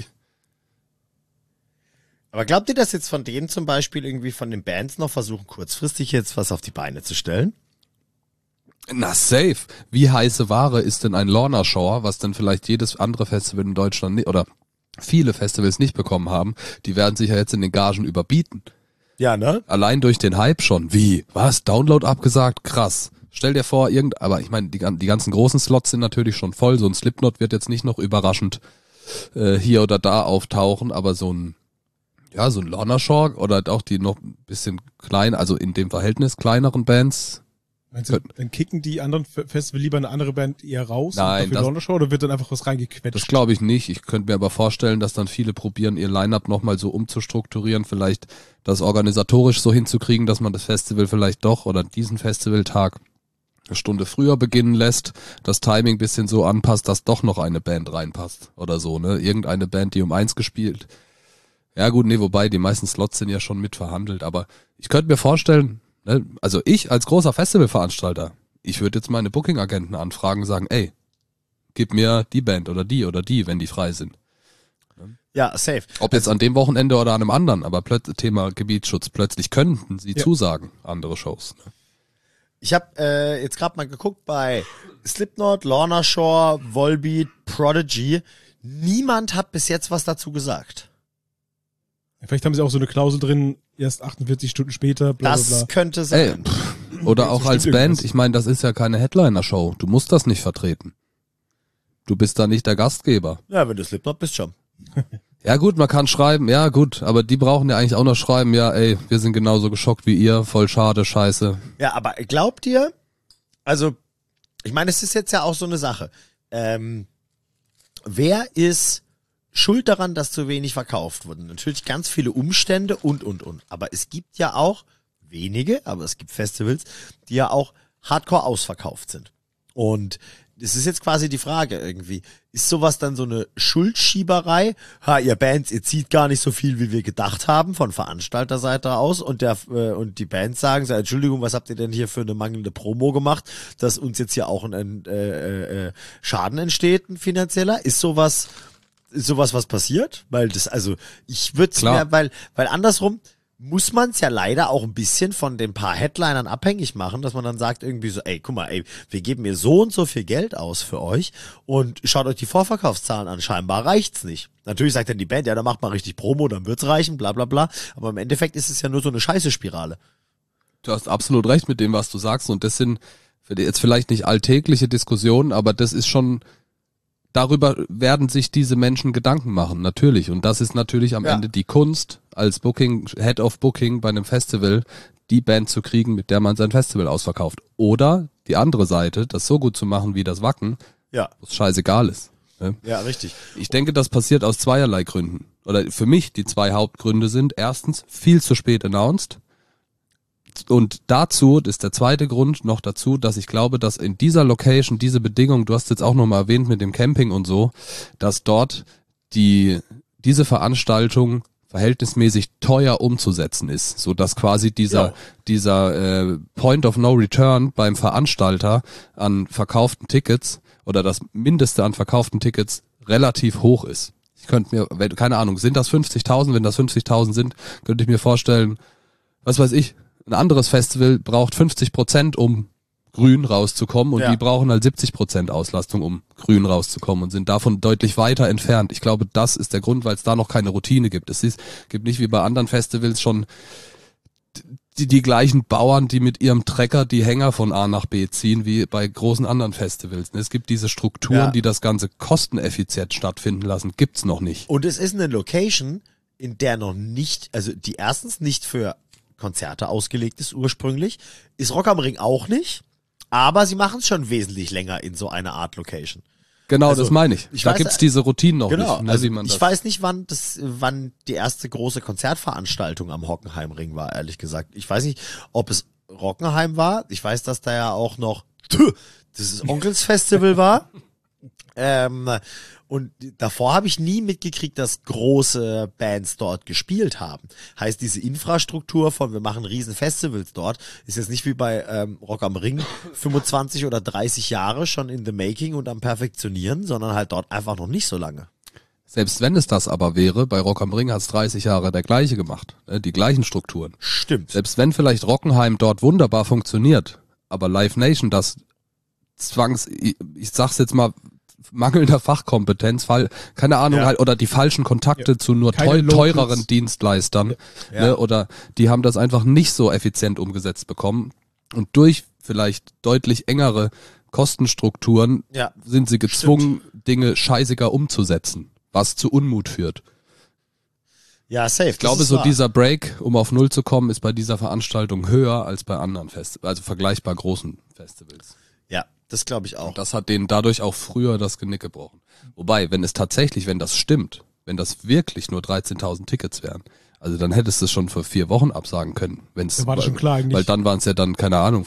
Aber glaubt ihr, dass jetzt von denen zum Beispiel irgendwie von den Bands noch versuchen, kurzfristig jetzt was auf die Beine zu stellen? Na safe. Wie heiße Ware ist denn ein Lorna Shore, was dann vielleicht jedes andere Festival in Deutschland nicht, oder viele Festivals nicht bekommen haben, die werden sich ja jetzt in den Gagen überbieten. Ja, ne? Allein durch den Hype schon. Wie? Was? Download abgesagt? Krass. Stell dir vor, aber ich meine, die ganzen großen Slots sind natürlich schon voll. So ein Slipknot wird jetzt nicht noch überraschend hier oder da auftauchen, aber so ein Lorna Shore oder auch die noch ein bisschen klein, also in dem Verhältnis kleineren Bands. Meinst du, dann kicken die anderen Festival lieber eine andere Band eher raus? Nein, für Lorna Shore, oder wird dann einfach was reingequetscht? Das glaube ich nicht. Ich könnte mir aber vorstellen, dass dann viele probieren, ihr Line-Up nochmal so umzustrukturieren, vielleicht das organisatorisch so hinzukriegen, dass man das Festival vielleicht doch oder diesen Festivaltag eine Stunde früher beginnen lässt, das Timing bisschen so anpasst, dass doch noch eine Band reinpasst oder so, ne? Irgendeine Band, die um 1 gespielt. Ja gut, nee, wobei die meisten Slots sind ja schon mit verhandelt, aber ich könnte mir vorstellen, ne, also ich als großer Festivalveranstalter, ich würde jetzt meine Booking-Agenten anfragen und sagen, ey, gib mir die Band oder die, wenn die frei sind. Ja, safe. Ob jetzt an dem Wochenende oder an einem anderen, aber Thema Gebietsschutz, plötzlich könnten sie zusagen, andere Shows. Ne? Ich habe jetzt gerade mal geguckt bei Slipknot, Lorna Shore, Volbeat, Prodigy. Niemand hat bis jetzt was dazu gesagt. Vielleicht haben sie auch so eine Klausel drin, erst 48 Stunden später, bla bla Das bla. könnte sein. Oder auch als stimmt Band, irgendwas. ich meine, das ist ja keine Headliner-Show, du musst das nicht vertreten. Du bist da nicht der Gastgeber. Ja, wenn du Slipknot bist, schon. Ja gut, man kann schreiben, ja gut, aber die brauchen ja eigentlich auch noch schreiben, ja ey, wir sind genauso geschockt wie ihr, voll schade, scheiße. Ja, aber glaubt ihr, also, ich meine, es ist jetzt ja auch so eine Sache. Wer ist schuld daran, dass zu wenig verkauft wurde? Natürlich ganz viele Umstände und. Aber es gibt ja auch wenige, aber es gibt Festivals, die ja auch hardcore ausverkauft sind. Und es ist jetzt quasi die Frage irgendwie, ist sowas dann so eine Schuldschieberei? Ha, ihr Bands, ihr zieht gar nicht so viel, wie wir gedacht haben, von Veranstalterseite aus, und die Bands sagen so, Entschuldigung, was habt ihr denn hier für eine mangelnde Promo gemacht, dass uns jetzt hier auch ein Schaden entsteht, ein finanzieller? Ist sowas was passiert? Weil das, also, ich würde es mir, weil andersrum muss man es ja leider auch ein bisschen von den paar Headlinern abhängig machen, dass man dann sagt irgendwie so, ey, guck mal, ey, wir geben mir so und so viel Geld aus für euch und schaut euch die Vorverkaufszahlen an, scheinbar reicht's nicht. Natürlich sagt dann die Band, ja, dann macht mal richtig Promo, dann wird's reichen, bla bla bla, aber im Endeffekt ist es ja nur so eine Scheiße-Spirale. Du hast absolut recht mit dem, was du sagst und das sind jetzt vielleicht nicht alltägliche Diskussionen, aber das ist schon, darüber werden sich diese Menschen Gedanken machen, natürlich. Und das ist natürlich am Ende die Kunst, als Head of Booking bei einem Festival, die Band zu kriegen, mit der man sein Festival ausverkauft. Oder die andere Seite, das so gut zu machen wie das Wacken, was scheißegal ist. Ne? Ja, richtig. Ich denke, das passiert aus zweierlei Gründen. Oder für mich die 2 Hauptgründe sind, erstens, viel zu spät announced. Und dazu, das ist der zweite Grund noch dazu, dass ich glaube, dass in dieser Location, diese Bedingungen, du hast jetzt auch nochmal erwähnt mit dem Camping und so, dass dort diese Veranstaltung verhältnismäßig teuer umzusetzen ist, so dass quasi dieser Point of No Return beim Veranstalter an verkauften Tickets oder das Mindeste an verkauften Tickets relativ hoch ist. Ich könnte mir, keine Ahnung, sind das 50.000? Wenn das 50.000 sind, könnte ich mir vorstellen, was weiß ich, ein anderes Festival braucht 50%, um grün rauszukommen und die brauchen halt 70% Auslastung, um grün rauszukommen und sind davon deutlich weiter entfernt. Ich glaube, das ist der Grund, weil es da noch keine Routine gibt. Gibt nicht wie bei anderen Festivals schon die gleichen Bauern, die mit ihrem Trecker die Hänger von A nach B ziehen, wie bei großen anderen Festivals. Es gibt diese Strukturen, die das Ganze kosteneffizient stattfinden lassen, gibt's noch nicht. Und es ist eine Location, in der noch nicht, also die erstens nicht für Konzerte ausgelegt ist ursprünglich, ist Rock am Ring auch nicht. Aber sie machen es schon wesentlich länger in so einer Art Location. Genau, Also, das meine ich. ich Da weiß, gibt's diese Routinen noch Genau, nicht. Ne, also wie man ich das weiß nicht, wann die erste große Konzertveranstaltung am Hockenheimring war, ehrlich gesagt. Ich weiß nicht, ob es Rockenheim war. Ich weiß, dass da ja auch noch das Onkelsfestival war. Und davor habe ich nie mitgekriegt, dass große Bands dort gespielt haben. Heißt, diese Infrastruktur von wir machen riesen Festivals dort, ist jetzt nicht wie bei Rock am Ring 25 oder 30 Jahre schon in the making und am Perfektionieren, sondern halt dort einfach noch nicht so lange. Selbst wenn es das aber wäre, bei Rock am Ring hat's 30 Jahre der gleiche gemacht. Ne, die gleichen Strukturen. Stimmt. Selbst wenn vielleicht Rockenheim dort wunderbar funktioniert, aber Live Nation das ich sag's jetzt mal, mangelnder Fachkompetenz, keine Ahnung, Ja. halt, oder die falschen Kontakte zu nur Keine Locals. teureren Dienstleistern, Ja. ne, oder die haben das einfach nicht so effizient umgesetzt bekommen und durch vielleicht deutlich engere Kostenstrukturen Ja. sind sie gezwungen, Dinge scheißiger umzusetzen, was zu Unmut führt. Ja, safe. Ich glaube, so dieser Break, um auf Null zu kommen, ist bei dieser Veranstaltung höher als bei anderen Festivals, also vergleichbar großen Festivals. Ja, das glaube ich auch. Und das hat denen dadurch auch früher das Genick gebrochen. Wobei, wenn das stimmt, wenn das wirklich nur 13.000 Tickets wären, also dann hättest du es schon vor 4 Wochen absagen können. Da war das schon klar eigentlich. Weil dann waren es ja dann, keine Ahnung,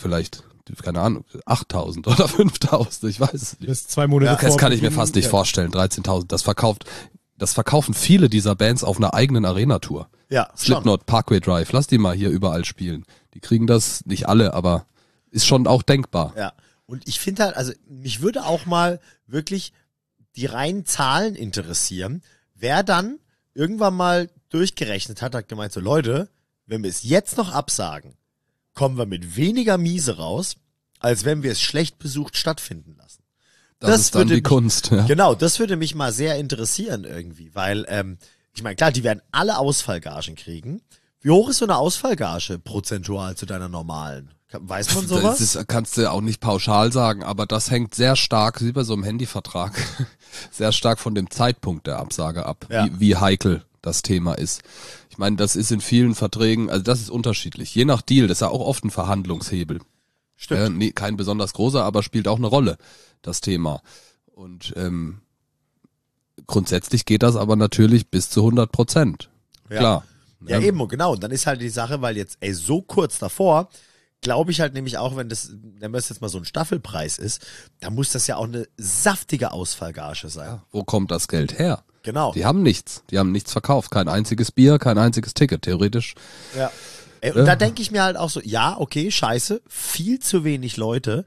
8.000 oder 5.000, ich weiß es nicht. Das ist 2 Monate Das vor kann ich mir Beginn. fast nicht vorstellen, 13.000. Das verkaufen viele dieser Bands auf einer eigenen Arena-Tour. Ja, schon. Slipknot, Parkway Drive, lass die mal hier überall spielen. Die kriegen das, nicht alle, aber ist schon auch denkbar. Ja. Und ich finde halt, also mich würde auch mal wirklich die reinen Zahlen interessieren, wer dann irgendwann mal durchgerechnet hat gemeint, so Leute, wenn wir es jetzt noch absagen, kommen wir mit weniger Miese raus, als wenn wir es schlecht besucht stattfinden lassen. Das ist dann würde die mich- Kunst. Ja. Genau, das würde mich mal sehr interessieren irgendwie, weil, ich meine, klar, die werden alle Ausfallgagen kriegen. Wie hoch ist so eine Ausfallgage prozentual zu deiner normalen? Weiß man sowas? Das kannst du auch nicht pauschal sagen, aber das hängt sehr stark, wie bei so einem Handyvertrag, sehr stark von dem Zeitpunkt der Absage ab, Ja. wie heikel das Thema ist. Ich meine, das ist in vielen Verträgen, also das ist unterschiedlich. Je nach Deal, das ist ja auch oft ein Verhandlungshebel. Stimmt. Nee, kein besonders großer, aber spielt auch eine Rolle, das Thema. Und grundsätzlich geht das aber natürlich bis zu 100%. Ja. Klar. Ja, eben, genau. Und dann ist halt die Sache, weil jetzt, so kurz davor, glaube ich halt nämlich auch, wenn das jetzt mal so ein Staffelpreis ist, da muss das ja auch eine saftige Ausfallgage sein. Wo kommt das Geld her? Genau. Die haben nichts. Die haben nichts verkauft. Kein einziges Bier, kein einziges Ticket. Theoretisch. Ja. Und da denke ich mir halt auch so, ja, okay, scheiße, viel zu wenig Leute,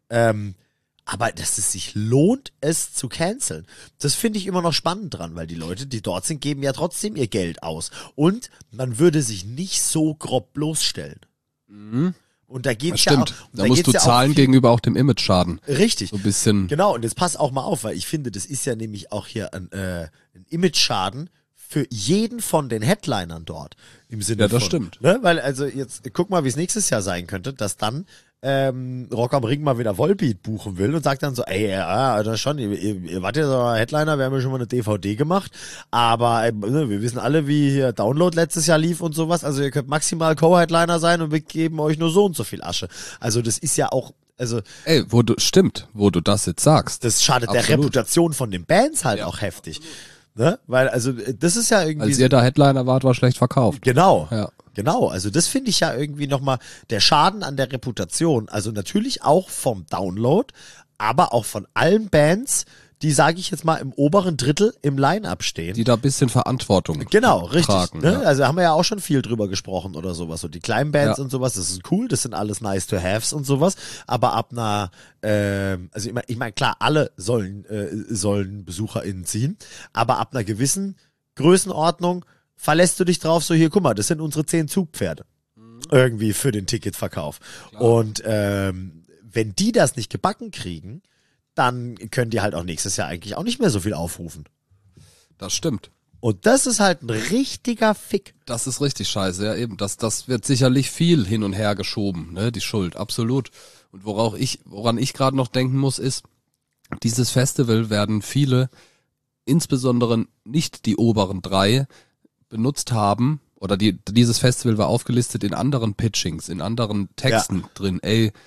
aber dass es sich lohnt, es zu canceln. Das finde ich immer noch spannend dran, weil die Leute, die dort sind, geben ja trotzdem ihr Geld aus. Und man würde sich nicht so grob bloßstellen. Und da Das geht's ja auch, stimmt. und Da musst geht's du ja auch zahlen viel- gegenüber auch dem Image-Schaden. Richtig. So ein bisschen. Genau, und jetzt pass auch mal auf, weil ich finde, das ist ja nämlich auch hier ein Image-Schaden für jeden von den Headlinern dort. Im Sinne Ja, das von, stimmt. Ne? Weil, also jetzt guck mal, wie es nächstes Jahr sein könnte, dass dann Rock am Ring mal wieder Volbeat buchen will und sagt dann so, ey, ja, das schon, ihr wart ja so Headliner, wir haben ja schon mal eine DVD gemacht, aber wir wissen alle, wie hier Download letztes Jahr lief und sowas, also ihr könnt maximal Co-Headliner sein und wir geben euch nur so und so viel Asche. Also das ist ja auch, also Ey, wo du das jetzt sagst. das schadet der Absolut. Reputation von den Bands halt auch heftig. Ne? Weil, also, das ist ja irgendwie. Als ihr da Headliner wart, war schlecht verkauft. Genau. Ja. Genau. Also, das finde ich ja irgendwie nochmal der Schaden an der Reputation. Also, natürlich auch vom Download, aber auch von allen Bands, die, sage ich jetzt mal, im oberen Drittel im Line-Up stehen. Die da ein bisschen Verantwortung Genau, richtig. tragen. Ne? Ja. Also haben wir ja auch schon viel drüber gesprochen oder sowas. So die kleinen Bands Ja. und sowas, das ist cool, das sind alles nice to haves und sowas. Aber ab einer, also ich meine, klar, alle sollen BesucherInnen ziehen, aber ab einer gewissen Größenordnung verlässt du dich drauf, so hier, guck mal, das sind unsere 10 Zugpferde. Irgendwie für den Ticketverkauf. Und wenn die das nicht gebacken kriegen, dann können die halt auch nächstes Jahr eigentlich auch nicht mehr so viel aufrufen. Das stimmt. Und das ist halt ein richtiger Fick. Das ist richtig scheiße, ja eben. Das wird sicherlich viel hin und her geschoben, ne, die Schuld, absolut. Und woran ich gerade noch denken muss, ist, dieses Festival werden viele, insbesondere nicht die oberen 3, benutzt haben, oder dieses Festival war aufgelistet in anderen Pitchings, in anderen Texten drin. Ey,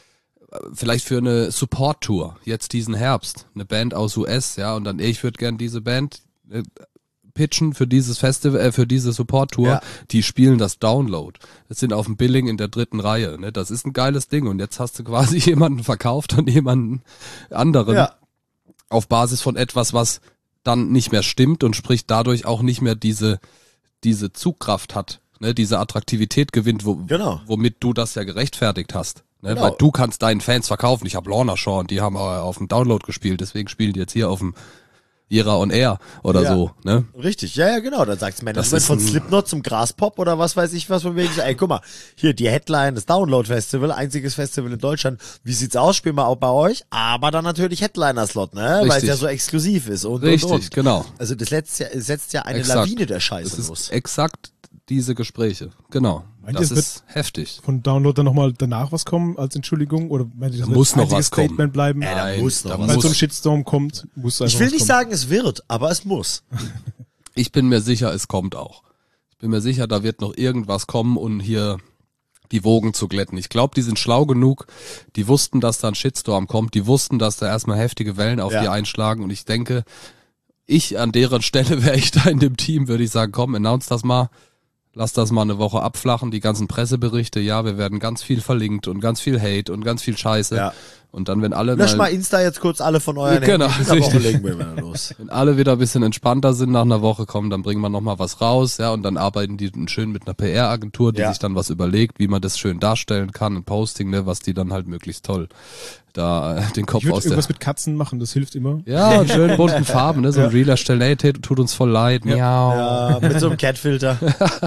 vielleicht für eine Support-Tour, jetzt diesen Herbst, eine Band aus US, ja, und dann, ich würde gern diese Band pitchen für dieses Festival, für diese Support-Tour, Ja. die spielen das Download. Das sind auf dem Billing in der 3. Reihe, ne? Das ist ein geiles Ding und jetzt hast du quasi jemanden verkauft und jemanden anderen Ja. auf Basis von etwas, was dann nicht mehr stimmt und sprich dadurch auch nicht mehr diese Zugkraft hat, ne? Diese Attraktivität gewinnt, Genau. womit du das ja gerechtfertigt hast. Ne? Genau. Weil du kannst deinen Fans verkaufen. Ich habe Lorna Shaw und die haben auf dem Download gespielt, deswegen spielen die jetzt hier auf dem Ira on Air oder Ja. so. Ne? Richtig, ja, genau. Dann sagt's Management Das ist von ein- Slipknot zum Graspop oder was weiß ich was von wegen. Ey, guck mal, hier die Headline des Download Festival, einziges Festival in Deutschland. Wie sieht's aus? Spielen wir auch bei euch? Aber dann natürlich Headliner-Slot, ne? Weil es Richtig. ja so exklusiv ist und Richtig, und. genau. Also das setzt ja eine Exakt. Lawine der Es Scheiße ist los. exakt diese Gespräche. Genau. Meint Das ihr, es ist heftig. Von Download dann nochmal danach was kommen als Entschuldigung? Oder meint ihr, das Da muss wird noch ein einziges was kommen. Statement bleiben? Da Nein, muss noch da was. Weil muss- so ein Shitstorm kommt, muss einfach Ich will was nicht kommen. sagen, es wird, aber es muss. Ich bin mir sicher, es kommt auch. Ich bin mir sicher, da wird noch irgendwas kommen, um hier die Wogen zu glätten. Ich glaube, die sind schlau genug. Die wussten, dass da ein Shitstorm kommt. Die wussten, dass da erstmal heftige Wellen auf Ja. die einschlagen. Und ich denke, an deren Stelle wäre ich da in dem Team, würde ich sagen, komm, announce das mal. Lass das mal eine Woche abflachen, die ganzen Presseberichte, ja, wir werden ganz viel verlinkt und ganz viel Hate und ganz viel Scheiße. Ja. Und dann, wenn alle Lösch mal Insta jetzt kurz alle von euren Genau, Handys. In der Woche richtig. legen wir wieder los. wenn alle wieder ein bisschen entspannter sind nach einer Woche, kommen, dann bringen wir nochmal was raus, ja, und dann arbeiten die schön mit einer PR-Agentur, die Ja. sich dann was überlegt, wie man das schön darstellen kann, ein Posting, ne, was die dann halt möglichst toll da den Kopf Ich würde aus der... irgendwas mit Katzen machen, das hilft immer. Ja, und schön bunten Farben, ne, so ein Real erstellen, hey, tut uns voll leid, miau. Ja, mit so einem Catfilter.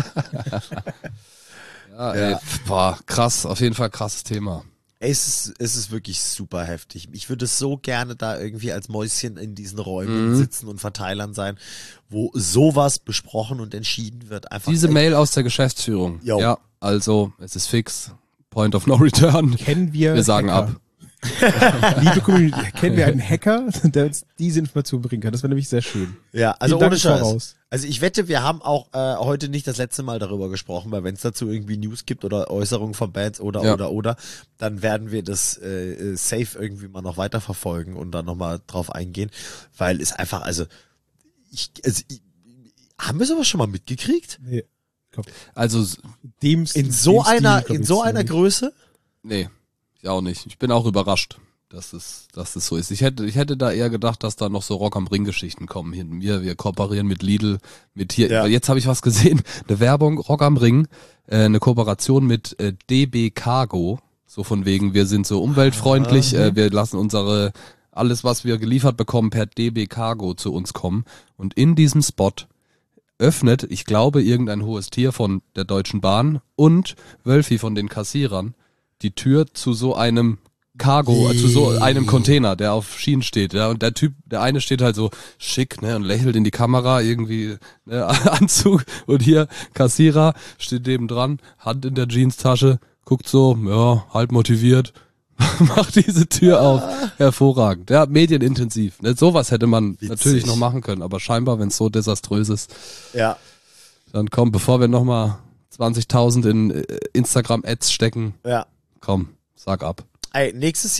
Ja, ey, boah, krass, auf jeden Fall krasses Thema. Es ist wirklich super heftig. Ich würde so gerne da irgendwie als Mäuschen in diesen Räumen sitzen und Verteilern sein, wo sowas besprochen und entschieden wird. Einfach Diese Mail aus der Geschäftsführung, Jo. ja, also, es ist fix, Point of No Return, Kennen wir wir sagen Hacker? ab. Liebe Community, kennen wir einen Hacker, der uns diese Information bringen kann? Das wäre nämlich sehr schön. Ja, also Vielen Dank ohne Scheiß. voraus. Also ich wette, wir haben auch heute nicht das letzte Mal darüber gesprochen, weil wenn es dazu irgendwie News gibt oder Äußerungen von Bands oder, dann werden wir das safe irgendwie mal noch weiter verfolgen und dann nochmal drauf eingehen, weil es einfach, haben wir sowas schon mal mitgekriegt? Nee. Also, Dem In so Stil, einer, glaub in ich, so einer nicht. Größe? nee, ich auch nicht. Ich bin auch überrascht, dass es so ist. Ich hätte da eher gedacht, dass da noch so Rock am Ring Geschichten kommen. Hier, wir kooperieren mit Lidl, mit hier. Ja. Weil jetzt habe ich was gesehen, eine Werbung, Rock am Ring, eine Kooperation mit DB Cargo, so von wegen, wir sind so umweltfreundlich, wir lassen alles, was wir geliefert bekommen, per DB Cargo zu uns kommen. Und in diesem Spot öffnet, ich glaube, irgendein hohes Tier von der Deutschen Bahn und Wölfi von den Kassierern die Tür zu so einem Cargo, zu so einem Container, der auf Schienen steht, ja, und der eine steht halt so schick, ne, und lächelt in die Kamera, irgendwie, ne, Anzug, und hier, Kassierer, steht neben dran, Hand in der Jeanstasche, guckt so, ja, halb motiviert, macht diese Tür auf, hervorragend, ja, medienintensiv, ne, sowas hätte man Witzig. natürlich noch machen können, aber scheinbar, wenn es so desaströs ist, Ja. dann komm, bevor wir nochmal 20.000 in Instagram-Ads stecken, Ja. komm, sag ab. Ey, nächstes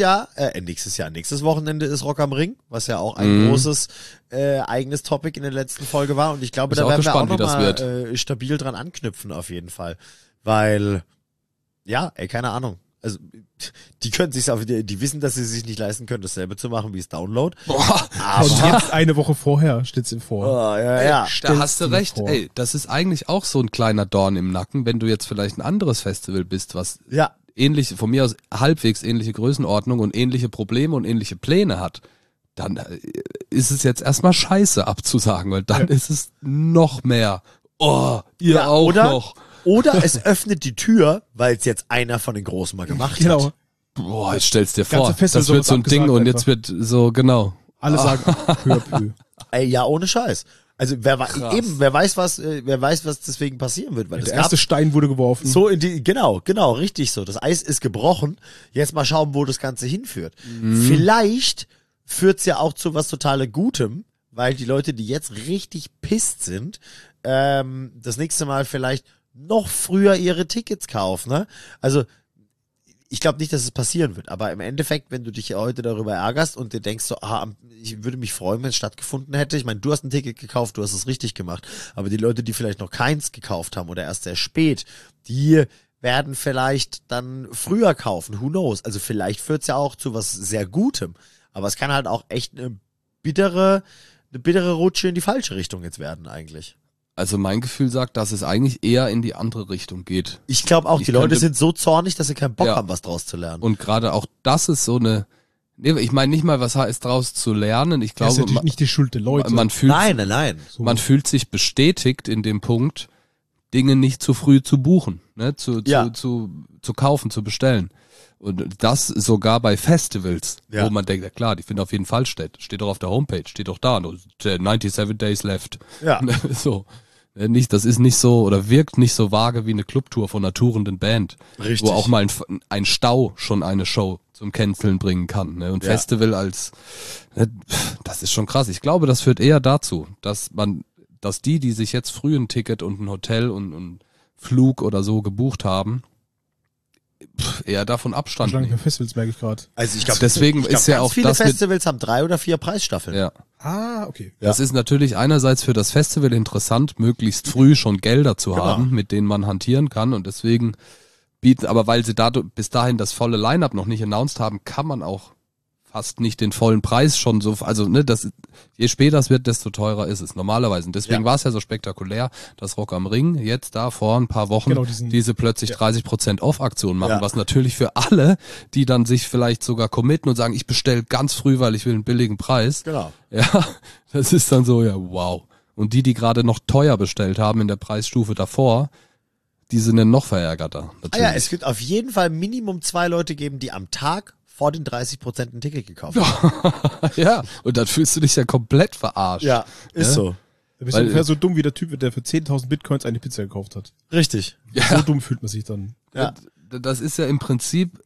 Wochenende ist Rock am Ring, was ja auch ein großes eigenes Topic in der letzten Folge war. Und ich glaube, Bin da auch werden wir auch gespannt, wie das nochmal stabil dran anknüpfen auf jeden Fall. Weil, ja, keine Ahnung. Also, die können sich die wissen, dass sie sich nicht leisten können, dasselbe zu machen wie das Download. Boah, Und jetzt eine Woche vorher steht's ihm vor. Oh, ja. da hast du dir recht. vor. Ey, das ist eigentlich auch so ein kleiner Dorn im Nacken, wenn du jetzt vielleicht ein anderes Festival bist, was Ja. ähnliche, von mir aus halbwegs ähnliche Größenordnung und ähnliche Probleme und ähnliche Pläne hat, dann ist es jetzt erstmal scheiße abzusagen, weil dann ist es noch mehr. Oh, ihr Ja, auch oder? noch. Oder es öffnet die Tür, weil es jetzt einer von den Großen mal gemacht Genau. hat. Boah, jetzt stellst dir Ganze vor, Festival das wird soll so ein Ding abgesagt und jetzt wird so, genau. Alle sagen, peu à peu. Ey, ja, ohne Scheiß. Also wer Krass. weiß, was deswegen passieren wird, weil es Der gab erste Stein wurde geworfen. so genau, richtig so. Das Eis ist gebrochen. Jetzt mal schauen, wo das Ganze hinführt. Vielleicht führt's ja auch zu was total Gutem, weil die Leute, die jetzt richtig pisst sind, das nächste Mal vielleicht noch früher ihre Tickets kaufen. Ne? Also ich glaube nicht, dass es passieren wird, aber im Endeffekt, wenn du dich heute darüber ärgerst und dir denkst so, ich würde mich freuen, wenn es stattgefunden hätte. Ich meine, du hast ein Ticket gekauft, du hast es richtig gemacht, aber die Leute, die vielleicht noch keins gekauft haben oder erst sehr spät, die werden vielleicht dann früher kaufen, who knows. Also vielleicht führt es ja auch zu was sehr Gutem, aber es kann halt auch echt eine bittere Rutsche in die falsche Richtung jetzt werden eigentlich. Also mein Gefühl sagt, dass es eigentlich eher in die andere Richtung geht. Ich glaube auch, Ich die Leute könnte- sind so zornig, dass sie keinen Bock Ja. haben, was draus zu lernen. Und gerade auch das ist so eine, nee, ich meine nicht mal, was heißt draus zu lernen. Ich Das ist glaube, natürlich nicht die Schuld der Leute. man fühlt, Nein. So. man fühlt sich bestätigt in dem Punkt, Dinge nicht zu früh zu buchen, ne, zu kaufen, zu bestellen. Und das sogar bei Festivals, Ja. wo man denkt, ja klar, die finden auf jeden Fall statt. Steht doch auf der Homepage, steht doch da, 97 Days left. Ja. So. Nicht, das ist nicht so, oder wirkt nicht so vage wie eine Clubtour von einer tourenden Band. Richtig. Wo auch mal ein Stau schon eine Show zum Canceln bringen kann. Ne? Und Ja. Festival das ist schon krass. Ich glaube, das führt eher dazu, dass die sich jetzt früh ein Ticket und ein Hotel und einen Flug oder so gebucht haben, eher davon Abstand Wahrscheinlich bei nehmen. Festivals, merke ich gerade. Also ich glaube, Deswegen ist ja ganz auch viele das mit, Festivals haben 3 oder 4 Preisstaffeln. ja. Ah, okay. Das ist natürlich einerseits für das Festival interessant, möglichst früh schon Gelder zu Genau. haben, mit denen man hantieren kann, und deswegen aber weil sie bis dahin das volle Line-Up noch nicht announced haben, kann man auch fast nicht den vollen Preis schon so, also ne, je später es wird, desto teurer ist es normalerweise. Und deswegen war es ja so spektakulär, dass Rock am Ring jetzt da vor ein paar Wochen Genau, diese plötzlich 30% Off-Aktion machen, Ja. was natürlich für alle, die dann sich vielleicht sogar committen und sagen, ich bestelle ganz früh, weil ich will einen billigen Preis. Genau. Ja, das ist dann so, ja, wow. Und die gerade noch teuer bestellt haben in der Preisstufe davor, die sind dann noch verärgerter. Ah ja, es wird auf jeden Fall Minimum 2 Leute geben, die am Tag vor den 30% ein Ticket gekauft haben. Ja, und dann fühlst du dich ja komplett verarscht. Ja, ist Ja. so. Da bist Weil- du ungefähr so dumm wie der Typ, der für 10.000 Bitcoins eine Pizza gekauft hat. Richtig. Ja. So dumm fühlt man sich dann. Ja. Das ist ja im Prinzip,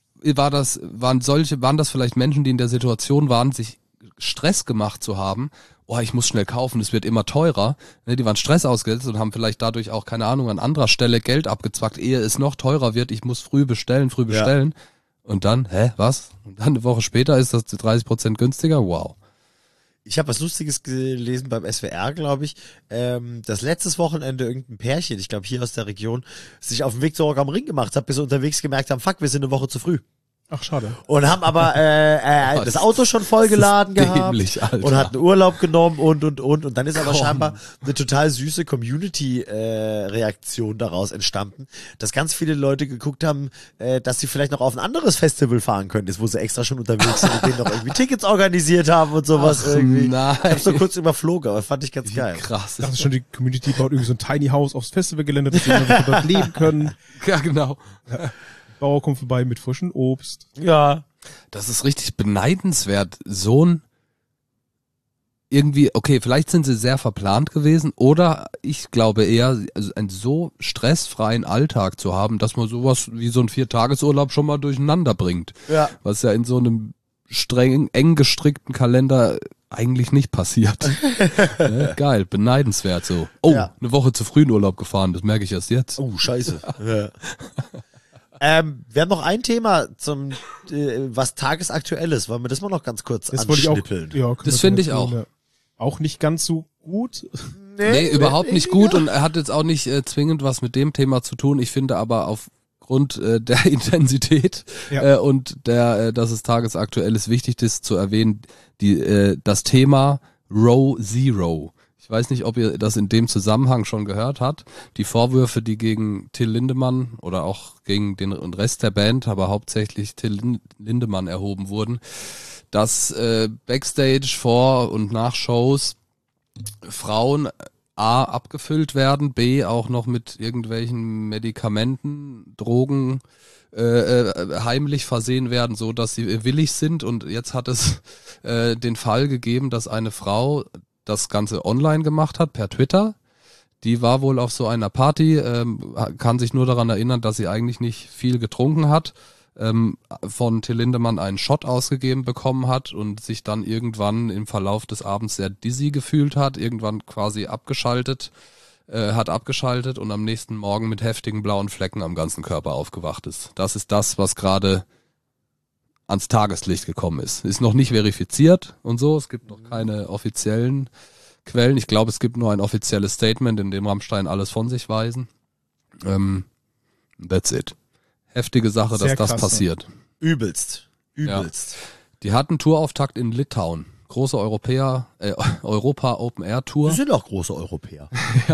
waren das vielleicht Menschen, die in der Situation waren, sich Stress gemacht zu haben, oh, ich muss schnell kaufen, es wird immer teurer. Ne, die waren Stress ausgesetzt und haben vielleicht dadurch auch, keine Ahnung, an anderer Stelle Geld abgezwackt, ehe es noch teurer wird, ich muss früh bestellen. Und dann, was? Und dann eine Woche später ist das 30% günstiger? Wow. Ich habe was Lustiges gelesen beim SWR, glaube ich, dass letztes Wochenende irgendein Pärchen, ich glaube hier aus der Region, sich auf den Weg zu Rock am Ring gemacht hat, bis sie unterwegs gemerkt haben, fuck, wir sind eine Woche zu früh. Ach, schade. Und haben aber das Auto schon vollgeladen Das ist gehabt dämlich, Alter. und hatten Urlaub genommen und. Und dann ist aber scheinbar eine total süße Community-Reaktion daraus entstanden, dass ganz viele Leute geguckt haben, dass sie vielleicht noch auf ein anderes Festival fahren können, ist, wo sie extra schon unterwegs sind und denen noch irgendwie Tickets organisiert haben und sowas irgendwie. nein. Ich hab's so kurz überflogen, aber fand ich ganz geil. Krass. Das ist schon, die Community baut irgendwie so ein Tiny House aufs Festivalgelände, dass die Leute dort leben können. Ja, genau. Bauer kommt vorbei mit frischem Obst. Ja. Das ist richtig beneidenswert. So ein irgendwie, okay, vielleicht sind sie sehr verplant gewesen, oder ich glaube eher, also einen so stressfreien Alltag zu haben, dass man sowas wie so ein 4-Tagesurlaub schon mal durcheinander bringt. Ja. Was ja in so einem eng gestrickten Kalender eigentlich nicht passiert. Ne? Geil, beneidenswert so. Oh, Ja. eine Woche zu früh in Urlaub gefahren, das merke ich erst jetzt. Oh, scheiße. Ja. Wir haben noch ein Thema zum was tagesaktuell ist. Wollen wir das mal noch ganz kurz Das wollte ich auch. anschnippeln? Ja, Das finde ich auch. Auch nicht ganz so gut. Nee, überhaupt nicht gut, und er hat jetzt auch nicht zwingend was mit dem Thema zu tun. Ich finde aber aufgrund der Intensität Ja. und dass es tagesaktuell ist, wichtig ist zu erwähnen, das Thema Row Zero. Ich weiß nicht, ob ihr das in dem Zusammenhang schon gehört habt. Die Vorwürfe, die gegen Till Lindemann oder auch gegen den Rest der Band, aber hauptsächlich Till Lindemann erhoben wurden, dass Backstage vor und nach Shows Frauen A abgefüllt werden, B auch noch mit irgendwelchen Medikamenten, Drogen heimlich versehen werden, so dass sie willig sind. Und jetzt hat es den Fall gegeben, dass eine Frau das Ganze online gemacht hat, per Twitter. Die war wohl auf so einer Party, kann sich nur daran erinnern, dass sie eigentlich nicht viel getrunken hat, von Till Lindemann einen Shot ausgegeben bekommen hat und sich dann irgendwann im Verlauf des Abends sehr dizzy gefühlt hat, irgendwann quasi abgeschaltet hat abgeschaltet und am nächsten Morgen mit heftigen blauen Flecken am ganzen Körper aufgewacht ist. Das ist das, was gerade ans Tageslicht gekommen ist. Ist noch nicht verifiziert und so. Es gibt noch keine offiziellen Quellen. Ich glaube, es gibt nur ein offizielles Statement, in dem Rammstein alles von sich weisen. That's it. Heftige Sache, Sehr dass das krass, passiert. Übelst. Die hatten Tourauftakt in Litauen. Große Europa Open Air Tour. Wir sind auch große Europäer.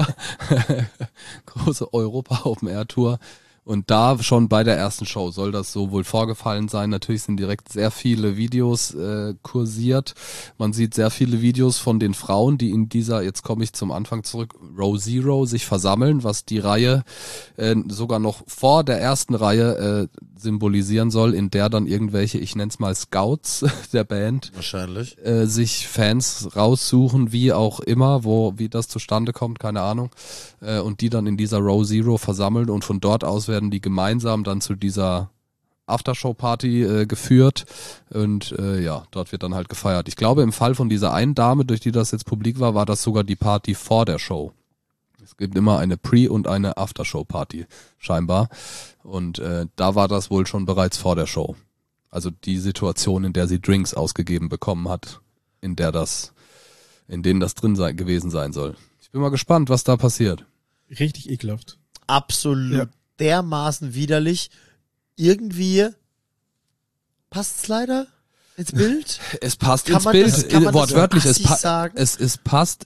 Große Europa Open Air Tour. Und da schon bei der ersten Show soll das so wohl vorgefallen sein. Natürlich sind direkt sehr viele Videos kursiert. Man sieht sehr viele Videos von den Frauen, die in dieser, jetzt komme ich zum Anfang zurück, Row Zero sich versammeln, was die Reihe sogar noch vor der ersten Reihe symbolisieren soll, in der dann irgendwelche, ich nenne es mal Scouts der Band, Wahrscheinlich. sich Fans raussuchen, wie auch immer, wie das zustande kommt, keine Ahnung, und die dann in dieser Row Zero versammeln und von dort aus werden die gemeinsam dann zu dieser Aftershow-Party geführt und dort wird dann halt gefeiert. Ich glaube, im Fall von dieser einen Dame, durch die das jetzt publik war, war das sogar die Party vor der Show. Es gibt immer eine Pre- und eine Aftershow-Party, scheinbar. Und da war das wohl schon bereits vor der Show. Also die Situation, in der sie Drinks ausgegeben bekommen hat, in denen das drin gewesen sein soll. Ich bin mal gespannt, was da passiert. Richtig ekelhaft. Absolut dermaßen widerlich. Irgendwie passt's leider ins Bild. Es passt Kann ins man Bild, das- kann man das wortwörtlich, so assig sagen? es passt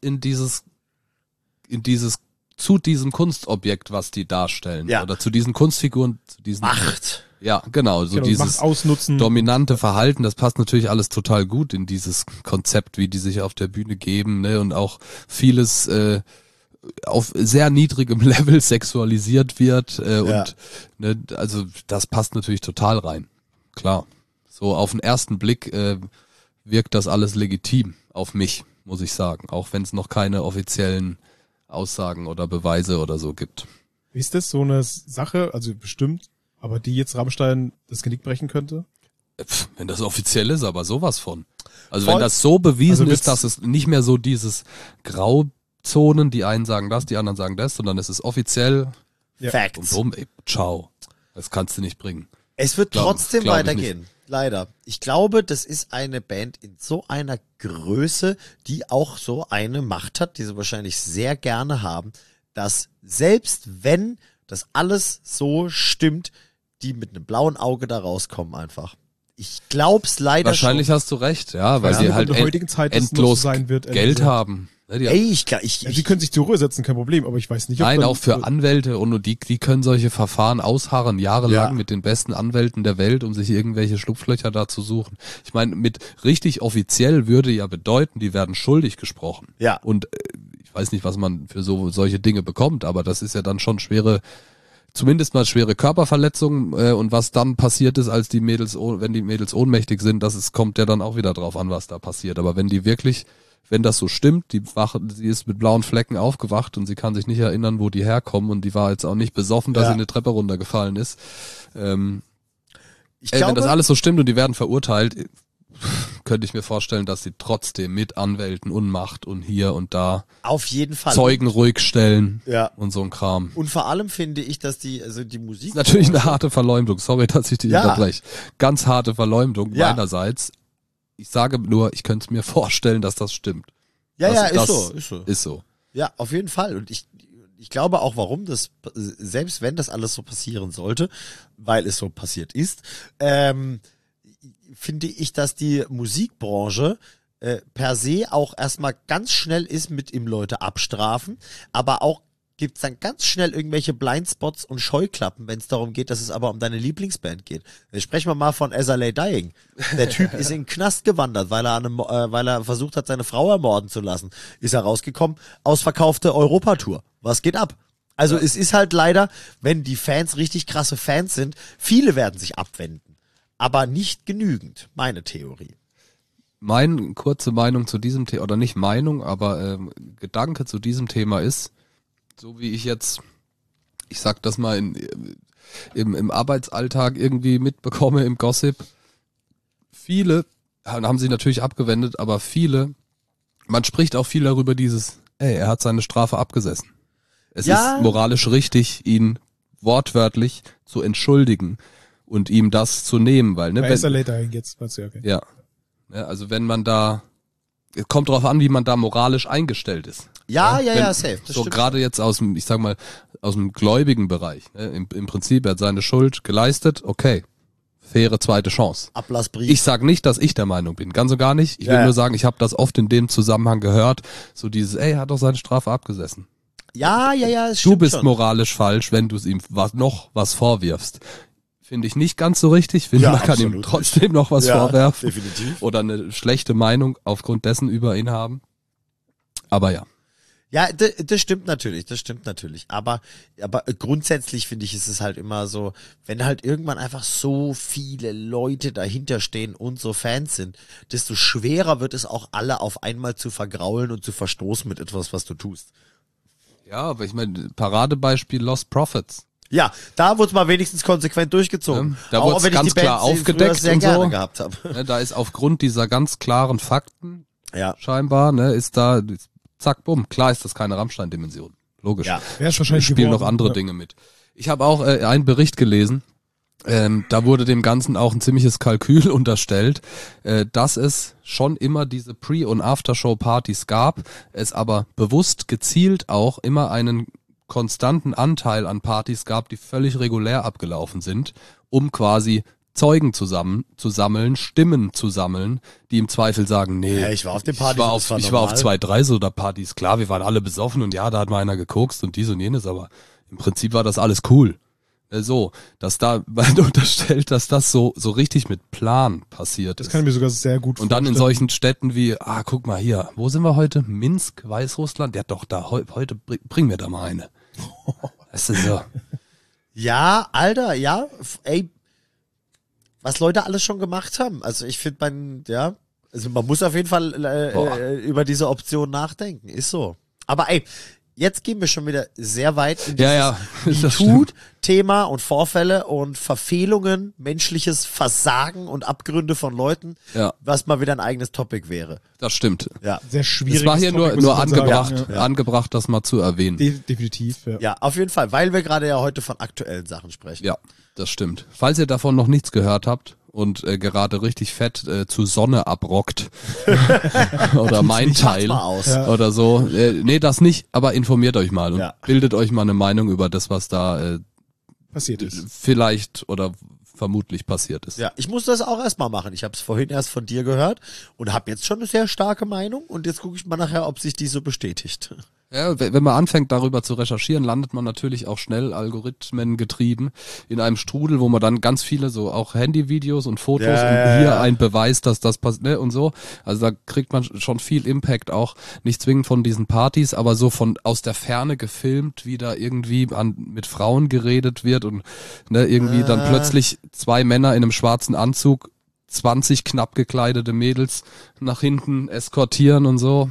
zu diesem Kunstobjekt, was die darstellen. Ja. Oder zu diesen Kunstfiguren, zu diesen Macht. Ja, genau, so Genau, dieses Macht ausnutzen. dominante Verhalten, das passt natürlich alles total gut in dieses Konzept, wie die sich auf der Bühne geben, ne, und auch vieles auf sehr niedrigem Level sexualisiert wird und ne, also das passt natürlich total rein. Klar. So auf den ersten Blick wirkt das alles legitim auf mich, muss ich sagen, auch wenn es noch keine offiziellen Aussagen oder Beweise oder so gibt. Ist das so eine Sache, also bestimmt, aber die jetzt Rammstein das Genick brechen könnte? Wenn das offiziell ist, aber sowas von. Also Voll. wenn das so bewiesen Also ist, dass es nicht mehr so dieses Grauzonen, die einen sagen das, die anderen sagen das, sondern es ist offiziell Ja. Facts. und ciao. Das kannst du nicht bringen. Es wird trotzdem glaub ich weitergehen. Leider. Ich glaube, das ist eine Band in so einer Größe, die auch so eine Macht hat, die sie wahrscheinlich sehr gerne haben, dass selbst wenn das alles so stimmt, die mit einem blauen Auge da rauskommen einfach. Ich glaub's leider Wahrscheinlich hast du recht, ja, weil Ja, die in halt der heutigen Zeit das noch endlos so sein wird, Geld also. haben. Ne, die schon. Ey, ich, Ja, sie können sich zur Ruhe setzen, kein Problem, aber ich weiß nicht, ob Nein, dann- auch für Anwälte und die können solche Verfahren ausharren, jahrelang Ja. mit den besten Anwälten der Welt, um sich irgendwelche Schlupflöcher da zu suchen. Ich meine, mit richtig offiziell würde ja bedeuten, die werden schuldig gesprochen. Ja. Und ich weiß nicht, was man für solche Dinge bekommt, aber das ist ja dann schon zumindest mal schwere Körperverletzungen und was dann passiert ist, als wenn die Mädels ohnmächtig sind, kommt ja dann auch wieder drauf an, was da passiert. Aber wenn das so stimmt, sie ist mit blauen Flecken aufgewacht und sie kann sich nicht erinnern, wo die herkommen und die war jetzt auch nicht besoffen, dass Ja. sie eine Treppe runtergefallen ist. ich Wenn glaube, das alles so stimmt und die werden verurteilt, könnte ich mir vorstellen, dass sie trotzdem mit Anwälten und Macht und hier und da auf jeden Fall. Zeugen ruhig stellen Ja. und so ein Kram. Und vor allem finde ich, dass die Musik. Ist natürlich eine harte Verleumdung. Sorry, dass ich dich Ja. unterbreche. Ganz harte Verleumdung Ja. meinerseits. Ich sage nur, ich könnte mir vorstellen, dass das stimmt. Ja, Das- ja, ist das so, ist so. Ist so. Ja, auf jeden Fall. Und ich glaube auch, warum das, selbst wenn das alles so passieren sollte, weil es so passiert ist, finde ich, dass die Musikbranche per se auch erstmal ganz schnell ist mit ihm Leute abstrafen, aber auch gibt's dann ganz schnell irgendwelche Blindspots und Scheuklappen, wenn es darum geht, dass es aber um deine Lieblingsband geht. Sprechen wir mal von As I Lay Dying. Der Typ ist in den Knast gewandert, weil er versucht hat, seine Frau ermorden zu lassen. Ist er rausgekommen, ausverkaufte Europatour. Was geht ab? Also es ist halt leider, wenn die Fans richtig krasse Fans sind, viele werden sich abwenden. Aber nicht genügend, meine Theorie. Meine kurze Meinung zu diesem Thema, oder nicht Meinung, aber Gedanke zu diesem Thema ist, so wie ich sag das mal im Arbeitsalltag irgendwie mitbekomme, im Gossip, viele haben sich natürlich abgewendet, aber man spricht auch viel darüber er hat seine Strafe abgesessen. Es Ja. ist moralisch richtig, ihn wortwörtlich zu entschuldigen und ihm das zu nehmen, weil, ne, Bei Esser Later jetzt, weißt du, okay. ja, also wenn man da, es kommt drauf an, wie man da moralisch eingestellt ist. Ja, Wenn- safe. Das so stimmt. gerade jetzt aus dem, ich sag mal, aus dem gläubigen Bereich. Ne? Im Prinzip, er hat seine Schuld geleistet, okay, faire zweite Chance. Ablassbrief. Ich sag nicht, dass ich der Meinung bin, ganz und gar nicht. Ich will Ja. nur sagen, ich habe das oft in dem Zusammenhang gehört, so dieses, ey, er hat doch seine Strafe abgesessen. ja, es Du stimmt bist schon. moralisch falsch, wenn du ihm noch was vorwirfst. Finde ich nicht ganz so richtig. Finde, Ja, man kann ihm absolut trotzdem noch was Ja, vorwerfen definitiv. oder eine schlechte Meinung aufgrund dessen über ihn haben. Aber ja. Ja, das stimmt natürlich, Aber grundsätzlich finde ich, ist es halt immer so, wenn halt irgendwann einfach so viele Leute dahinter stehen und so Fans sind, desto schwerer wird es auch alle auf einmal zu vergraulen und zu verstoßen mit etwas, was du tust. Ja, aber ich meine, Paradebeispiel Lost Prophets. Ja, da wurde es mal wenigstens konsequent durchgezogen. Ja, da Auch wurd's wenn ich ganz die klar Bands aufgedeckt früher sehr und gerne so. gehabt habe. Ne, da ist aufgrund dieser ganz klaren Fakten Ja. scheinbar, ne, ist da, zack, bumm, klar ist das keine Rammstein-Dimension. Logisch. Ja. Wäre es wahrscheinlich Spielen noch geworden. andere Ja. Dinge mit. Ich habe auch einen Bericht gelesen, da wurde dem Ganzen auch ein ziemliches Kalkül unterstellt, dass es schon immer diese Pre- und Aftershow-Partys gab, es aber bewusst gezielt auch immer einen konstanten Anteil an Partys gab, die völlig regulär abgelaufen sind, um quasi Zeugen zu sammeln, Stimmen zu sammeln, die im Zweifel sagen, nee, Ja, ich war auf den ich Partys, war das war ich war auf normal. 2, 3 Soda-Partys, klar, wir waren alle besoffen und ja, da hat mal einer gekokst und dies und jenes, aber im Prinzip war das alles cool. So, dass da man unterstellt, dass das so richtig mit Plan passiert Das ist. kann ich mir sogar sehr gut Und dann in vorstellen. solchen Städten wie, guck mal hier, wo sind wir heute? Minsk, Weißrussland? Ja doch, da heute bring mir da mal eine. Das ist so. Ja, Alter, ja, ey, was Leute alles schon gemacht haben. Also ich finde, also man muss auf jeden Fall über diese Option nachdenken, ist so. Aber ey, jetzt gehen wir schon wieder sehr weit in Ja, dieses das stimmt. MeToo-Thema und Vorfälle und Verfehlungen, menschliches Versagen und Abgründe von Leuten, Ja, was mal wieder ein eigenes Topic wäre. das stimmt. Ja. Sehr schwierig. Es war hier nur angebracht, Ja. angebracht, das mal zu erwähnen. Definitiv, ja. Ja, auf jeden Fall, weil wir gerade ja heute von aktuellen Sachen sprechen. Ja, das stimmt. Falls ihr davon noch nichts gehört habt und gerade richtig fett zu Sonne abrockt oder mein Macht's Teil mal aus. Ja. oder so, nee, das nicht, aber informiert euch mal und Ja. bildet euch mal eine Meinung über das, was da Passiert ist. vielleicht oder vermutlich passiert ist. Ja, ich muss das auch erstmal machen. Ich habe es vorhin erst von dir gehört und habe jetzt schon eine sehr starke Meinung und jetzt gucke ich mal nachher, ob sich die so bestätigt. Ja, wenn man anfängt darüber zu recherchieren, landet man natürlich auch schnell algorithmengetrieben in einem Strudel, wo man dann ganz viele so auch Handyvideos und Fotos Ja. und hier ein Beweis, dass das passiert, ne, und so. Also da kriegt man schon viel Impact auch, nicht zwingend von diesen Partys, aber so von aus der Ferne gefilmt, wie da irgendwie mit Frauen geredet wird und ne, irgendwie dann plötzlich 2 Männer in einem schwarzen Anzug 20 knapp gekleidete Mädels nach hinten eskortieren und so.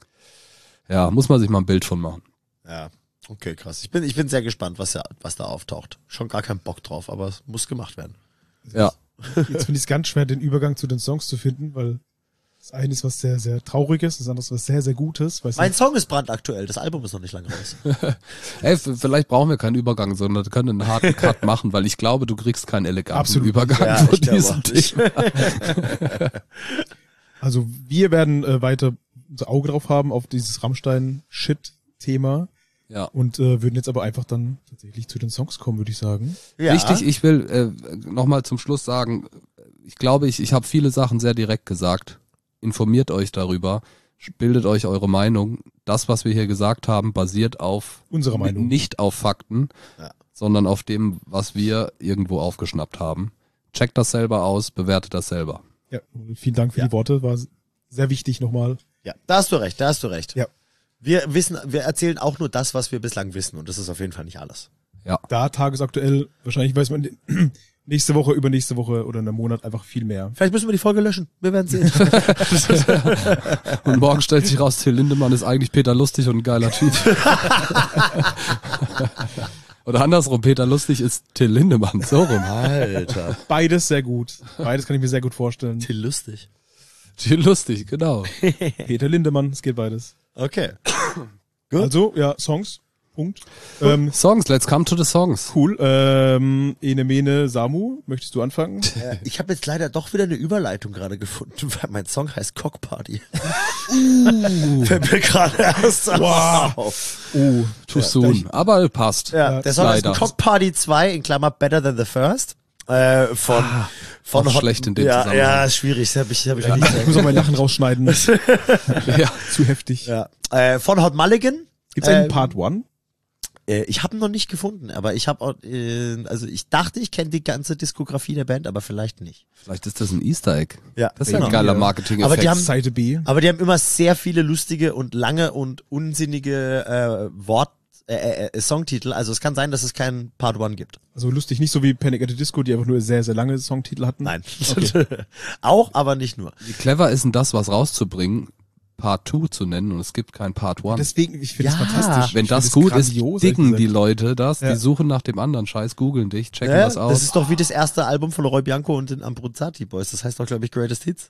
Ja, muss man sich mal ein Bild von machen. Ja, okay, krass. Ich bin sehr gespannt, was da auftaucht. Schon gar keinen Bock drauf, aber es muss gemacht werden. Ja. Jetzt finde ich es ganz schwer, den Übergang zu den Songs zu finden, weil das eine ist was sehr, sehr Trauriges, das andere ist was sehr, sehr Gutes. Weiß Mein nicht. Song ist brandaktuell, das Album ist noch nicht lange raus. Ey, vielleicht brauchen wir keinen Übergang, sondern wir können einen harten Cut machen, weil ich glaube, du kriegst keinen eleganten Absolut. Übergang Ja, von ich glaube diesem auch nicht. Thema. Also wir werden weiter unser Auge drauf haben auf dieses Rammstein-Shit-Thema Ja. und würden jetzt aber einfach dann tatsächlich zu den Songs kommen, würde ich sagen. Ja. Wichtig, ich will nochmal zum Schluss sagen, ich glaube, ich habe viele Sachen sehr direkt gesagt. Informiert euch darüber, bildet euch eure Meinung. Das, was wir hier gesagt haben, basiert auf Unsere Meinung. nicht auf Fakten, Ja. sondern auf dem, was wir irgendwo aufgeschnappt haben. Checkt das selber aus, bewertet das selber. Ja, vielen Dank für Ja. die Worte, war sehr wichtig nochmal. Ja, da hast du recht. Ja. Wir erzählen auch nur das, was wir bislang wissen und das ist auf jeden Fall nicht alles. Da tagesaktuell, wahrscheinlich weiß man nächste Woche, übernächste Woche oder in einem Monat einfach viel mehr. Vielleicht müssen wir die Folge löschen. Wir werden sehen. Und morgen stellt sich raus, Till Lindemann ist eigentlich Peter Lustig und ein geiler Typ. Oder andersrum, Peter Lustig ist Till Lindemann, so rum. Alter. Beides sehr gut. Beides kann ich mir sehr gut vorstellen. Till lustig. Till Lustig, genau. Peter Lindemann, es geht beides. Okay. Gut. Also, ja, Songs. Punkt. Songs, let's come to the songs. Cool. Ene Mene Samu, möchtest du anfangen? Ich habe jetzt leider doch wieder eine Überleitung gerade gefunden, weil mein Song heißt Cock Party. Fällt mir gerade erst auf. Too soon. Aber passt. Ja, der Song leider. heißt Cock Party 2 in Klammer Better Than the First. Von auch schlecht in dem Zusammenhang. Ja, ist schwierig. Hab ich nicht Ich muss auch mein Lachen rausschneiden. Ja. Zu heftig. Ja. Von Hot Mulligan. Gibt's einen Part 1? Ich habe ihn noch nicht gefunden, aber ich habe also ich dachte, ich kenne die ganze Diskografie der Band, aber vielleicht nicht. Vielleicht ist das ein Easter Egg. Ja, Das ist ja ein geiler Marketing-Effekt. Aber die haben- Seite B. Aber die haben immer sehr viele lustige und lange und unsinnige Songtitel. Also es kann sein, dass es keinen Part 1 gibt. Also lustig, nicht so wie Panic at the Disco, die einfach nur sehr, sehr lange Songtitel hatten. Nein. Auch, aber nicht nur. Wie clever ist denn das, was rauszubringen, Part 2 zu nennen und es gibt kein Part 1? Deswegen, ich finde Ja. es fantastisch. Wenn Ich das find gut ist, grandios, dicken ehrlich die gesagt. Leute das, Ja. die suchen nach dem anderen Scheiß, googeln dich, checken Ja, das aus. das ist doch wie das erste Album von Roy Bianco und den Ambruzzati Boys. Das heißt doch, glaube ich, Greatest Hits.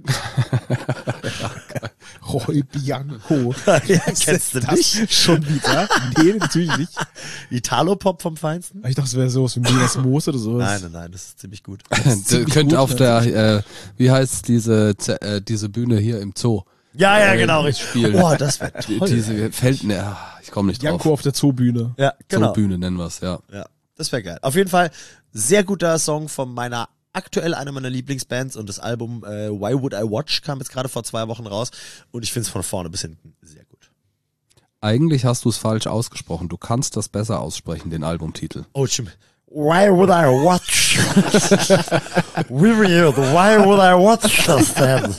Roy Bianco. Ja, kennst du das nicht? schon wieder? Nee, natürlich nicht. Italo-Pop vom Feinsten? Ich dachte, es wäre sowas wie Minas Moos oder sowas. Nein, das ist ziemlich gut. Könnte gut, auf ja. der, wie heißt diese Bühne hier im Zoo? Ja, genau, richtig. Spielen. Oh, das wäre toll. Diese ich komme nicht Janko drauf. auf der Zoobühne. Ja, genau. Zoobühne nennen wir's, ja. Ja, das wäre geil. Auf jeden Fall sehr guter Song von meiner aktuell einer meiner Lieblingsbands und das Album Why Would I Watch kam jetzt gerade vor 2 Wochen raus und ich finde es von vorne bis hinten sehr gut. Eigentlich hast du es falsch ausgesprochen. Du kannst das besser aussprechen, den Albumtitel. Oh, stimmt. Why would I watch? Weird. Why would I watch this then?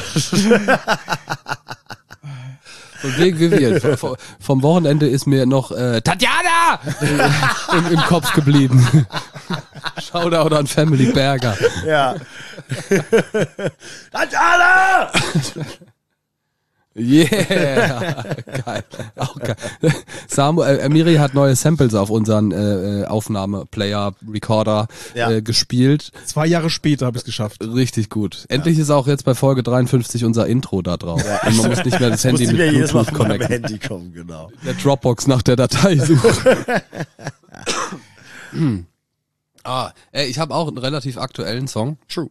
Und wegen Vivian, vom Wochenende ist mir noch Tatjana im Kopf geblieben. Shoutout an Family Berger. Ja. Tatjana! Yeah! Geil. Auch geil. Miri hat neue Samples auf unseren Aufnahmeplayer, Recorder Ja. gespielt. 2 Jahre später habe ich es geschafft. Richtig gut. Endlich ist auch jetzt bei Folge 53 unser Intro da drauf. Und man muss nicht mehr das Handy Musste mit mir jedes Mal Bluetooth von meinem connecten. Handy kommen, genau. Der Dropbox nach der Datei suchen. Ich habe auch einen relativ aktuellen Song. True.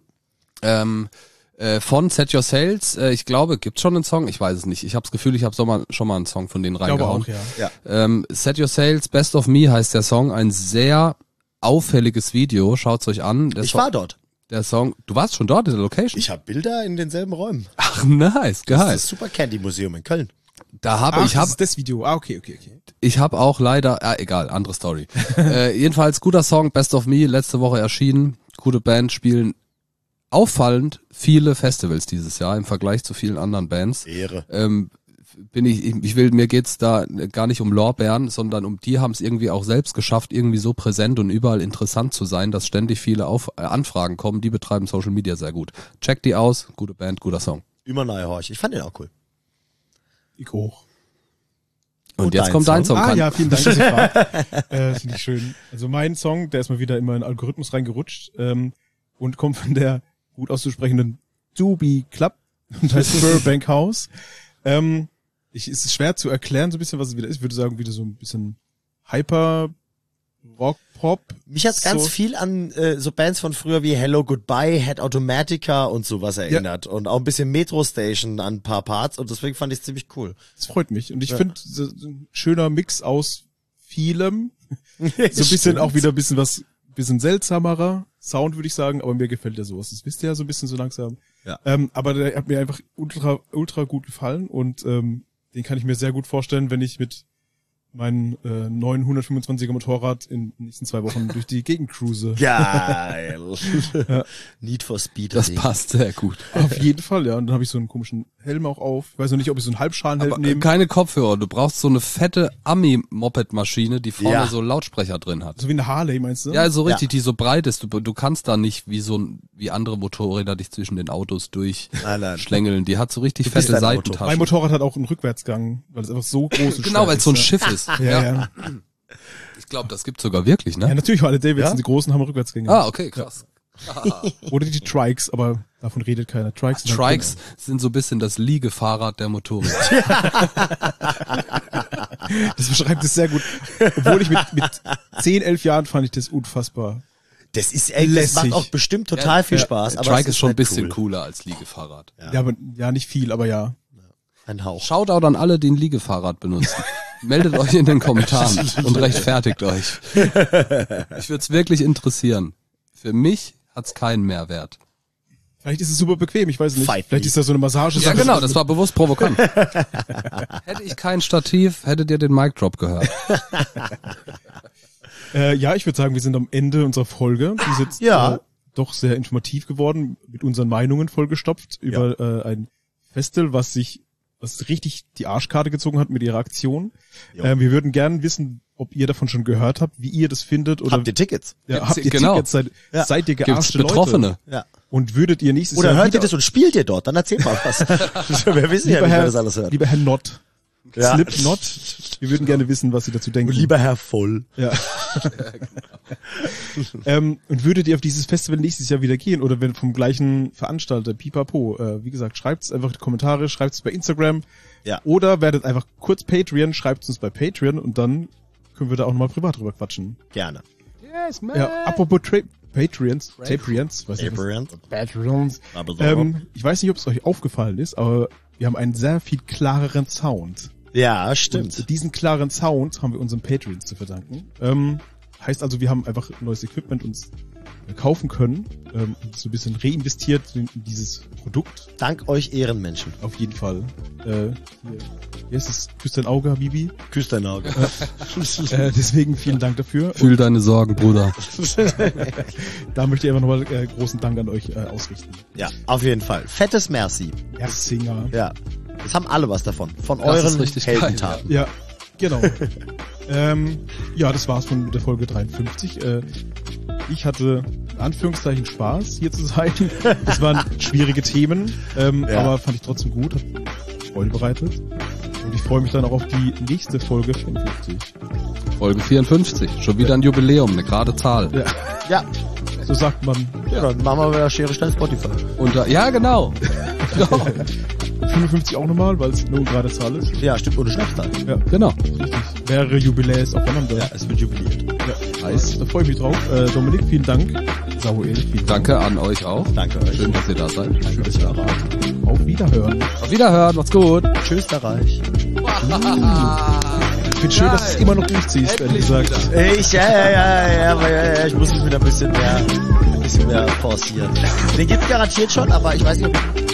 Von Set Your Sails. Ich glaube, gibt's schon einen Song? Ich weiß es nicht. Ich habe das Gefühl, ich habe schon mal einen Song von denen Ich glaube reingehauen. auch, ja. Ja. Set Your Sails, Best of Me heißt der Song. Ein sehr auffälliges Video. Schaut's euch an. Ich war dort. Der Song, du warst schon dort in der Location? Ich habe Bilder in denselben Räumen. Ach, nice, Das geil. ist das Super Candy Museum in Köln. Das ist das Video. Okay. Ich habe auch leider, egal, andere Story. Jedenfalls guter Song, Best of Me, letzte Woche erschienen. Gute Band, spielen auffallend viele Festivals dieses Jahr im Vergleich zu vielen anderen Bands. Ehre. Mir geht's da gar nicht um Lorbeeren, sondern die haben es irgendwie auch selbst geschafft, irgendwie so präsent und überall interessant zu sein, dass ständig viele Anfragen kommen. Die betreiben Social Media sehr gut. Checkt die aus, gute Band, guter Song. Immer neue Horch. Ich fand den auch cool. Ich hoch. Und Und jetzt dein kommt dein Song? Song. Ja, vielen Dank, dass ihr fragt. Finde ich schön. Also mein Song, der ist mal wieder in meinen Algorithmus reingerutscht und kommt von der gut auszusprechenden Doobie Club und heißt Burbank House. Es ist schwer zu erklären, so ein bisschen, was es wieder ist. Ich würde sagen, wieder so ein bisschen Hyper Rock, Pop. Mich hat's ganz So. viel an so Bands von früher wie Hello Goodbye, Head Automatica und sowas erinnert. Und auch ein bisschen Metro Station an ein paar Parts und deswegen fand ich es ziemlich cool. Das freut mich. Und ich finde, so ein schöner Mix aus vielem. So ein bisschen auch wieder ein bisschen was, bisschen seltsamerer Sound, würde ich sagen, aber mir gefällt der sowas. Das wisst ihr ja so ein bisschen so langsam. Ja. Aber der hat mir einfach ultra gut gefallen und den kann ich mir sehr gut vorstellen, wenn ich mit meinem neuen 125er Motorrad in den nächsten 2 Wochen durch die Gegend cruise. Geil. Need for Speed. Das passt sehr gut. Auf jeden Fall, ja. Und dann habe ich so einen komischen Helm auch auf. Ich weiß noch nicht, ob ich so einen Halbschalenhelm Aber nehme. keine Kopfhörer. Du brauchst so eine fette Ami-Moped-Maschine, die vorne Ja. so Lautsprecher drin hat. So wie eine Harley, meinst du? Ja, so richtig, Ja. die so breit ist. Du kannst da nicht wie andere Motorräder dich zwischen den Autos Nein. durchschlängeln. Die hat so richtig bist fette dein Auto. Seitentaschen. Mein Motorrad hat auch einen Rückwärtsgang, weil es einfach so groß und Genau, schwer weil es so ein ist, Schiff ist. Ja. Ich glaube, das gibt's sogar wirklich, Ja, ne? natürlich, alle Davidson, Ja? die großen, haben Rückwärtsgänge. Ah, okay, krass. Oder die Trikes, aber davon redet keiner. Trikes sind so ein bisschen das Liegefahrrad der Motorräder. Das beschreibt es sehr gut. Obwohl ich mit 10, 11 Jahren fand ich das unfassbar. Das ist das macht auch bestimmt total viel Spaß. Aber Trike ist schon ein bisschen cooler als Liegefahrrad. Ja, aber nicht viel, aber ja. Ein Hauch. Shoutout an alle, die ein Liegefahrrad benutzen. Meldet euch in den Kommentaren und rechtfertigt euch. Mich würde es wirklich interessieren. Für mich hat's keinen Mehrwert. Vielleicht ist es super bequem, ich weiß nicht. Fight Vielleicht me. ist das so eine Massage. Ja genau, das war bewusst provokant. Hätte ich kein Stativ, hättet ihr den Mic Drop gehört. Ja, ich würde sagen, wir sind am Ende unserer Folge. Die ist jetzt doch sehr informativ geworden, mit unseren Meinungen vollgestopft über ein Festival, was richtig die Arschkarte gezogen hat mit ihrer Aktion. Wir würden gerne wissen, ob ihr davon schon gehört habt, wie ihr das findet. Oder habt ihr Tickets? Ja, habt ihr Tickets? Seid ihr gearschte Betroffene? Leute? Ja. Und würdet ihr nächstes Oder Jahr hört ihr das und spielt ihr dort? Dann erzählt mal was. Wir wissen ja, wie man das alles hört. Lieber Herr Nott. Ja. Slipknot. Wir würden gerne wissen, was Sie dazu denken. Und lieber Herr Voll. Ja. Und würdet ihr auf dieses Festival nächstes Jahr wieder gehen oder wenn vom gleichen Veranstalter, Pipapo, wie gesagt, schreibt's einfach in die Kommentare, schreibt's bei Instagram oder werdet einfach kurz Patreon, schreibt's uns bei Patreon und dann können wir da auch nochmal privat drüber quatschen. Gerne. Yes, man. Ja, apropos Patreons, weiß ich nicht. Patreons. Ich weiß nicht, ob es euch aufgefallen ist, aber wir haben einen sehr viel klareren Sound. Ja, stimmt. Und diesen klaren Sound haben wir unseren Patreons zu verdanken. Heißt also, wir haben einfach neues Equipment uns kaufen können, so ein bisschen reinvestiert in dieses Produkt. Dank euch Ehrenmenschen. Auf jeden Fall. Wie heißt es? Küss dein Auge, Habibi. Küss dein Auge. Deswegen vielen Dank dafür. Fühl deine Sorgen, Bruder. Da möchte ich einfach nochmal großen Dank an euch ausrichten. Ja, auf jeden Fall. Fettes Merci. Erzinger. Ja. Das haben alle was davon. Von Das ist euren richtig Heldentaten. Ja, genau. Ja, das war's von der Folge 53. Ich hatte in Anführungszeichen Spaß, hier zu sein. Es waren schwierige Themen, aber fand ich trotzdem gut, hat Freude bereitet. Und ich freue mich dann auch auf die nächste Folge 54. Folge 54. Schon wieder ein Jubiläum, eine gerade Zahl. Ja. So sagt man. Ja, dann machen wir wieder Schere, Stein, Spotify. Und ja, genau. 55 auch nochmal, weil es nur gerade Zahl ist. Ja, stimmt, ohne Schnapszahl. Ja, Genau. richtig. Mehrere Jubiläes aufeinander. Ja, es wird jubiliert. Ja, nice. Da freue ich mich drauf. Dominik, vielen Dank. Samuel, vielen Dank. Danke an euch auch. Danke euch. Schön, dass ihr da seid. Schön, dass ihr da wart. Auf Wiederhören. Auf Wiederhören, macht's gut. Tschüss, der Reich. Ich finde schön, dass du es immer noch durchziehst, ehrlich gesagt. Ich muss mich wieder ein bisschen mehr forcieren. Den gibt's garantiert schon, aber ich weiß nicht, ob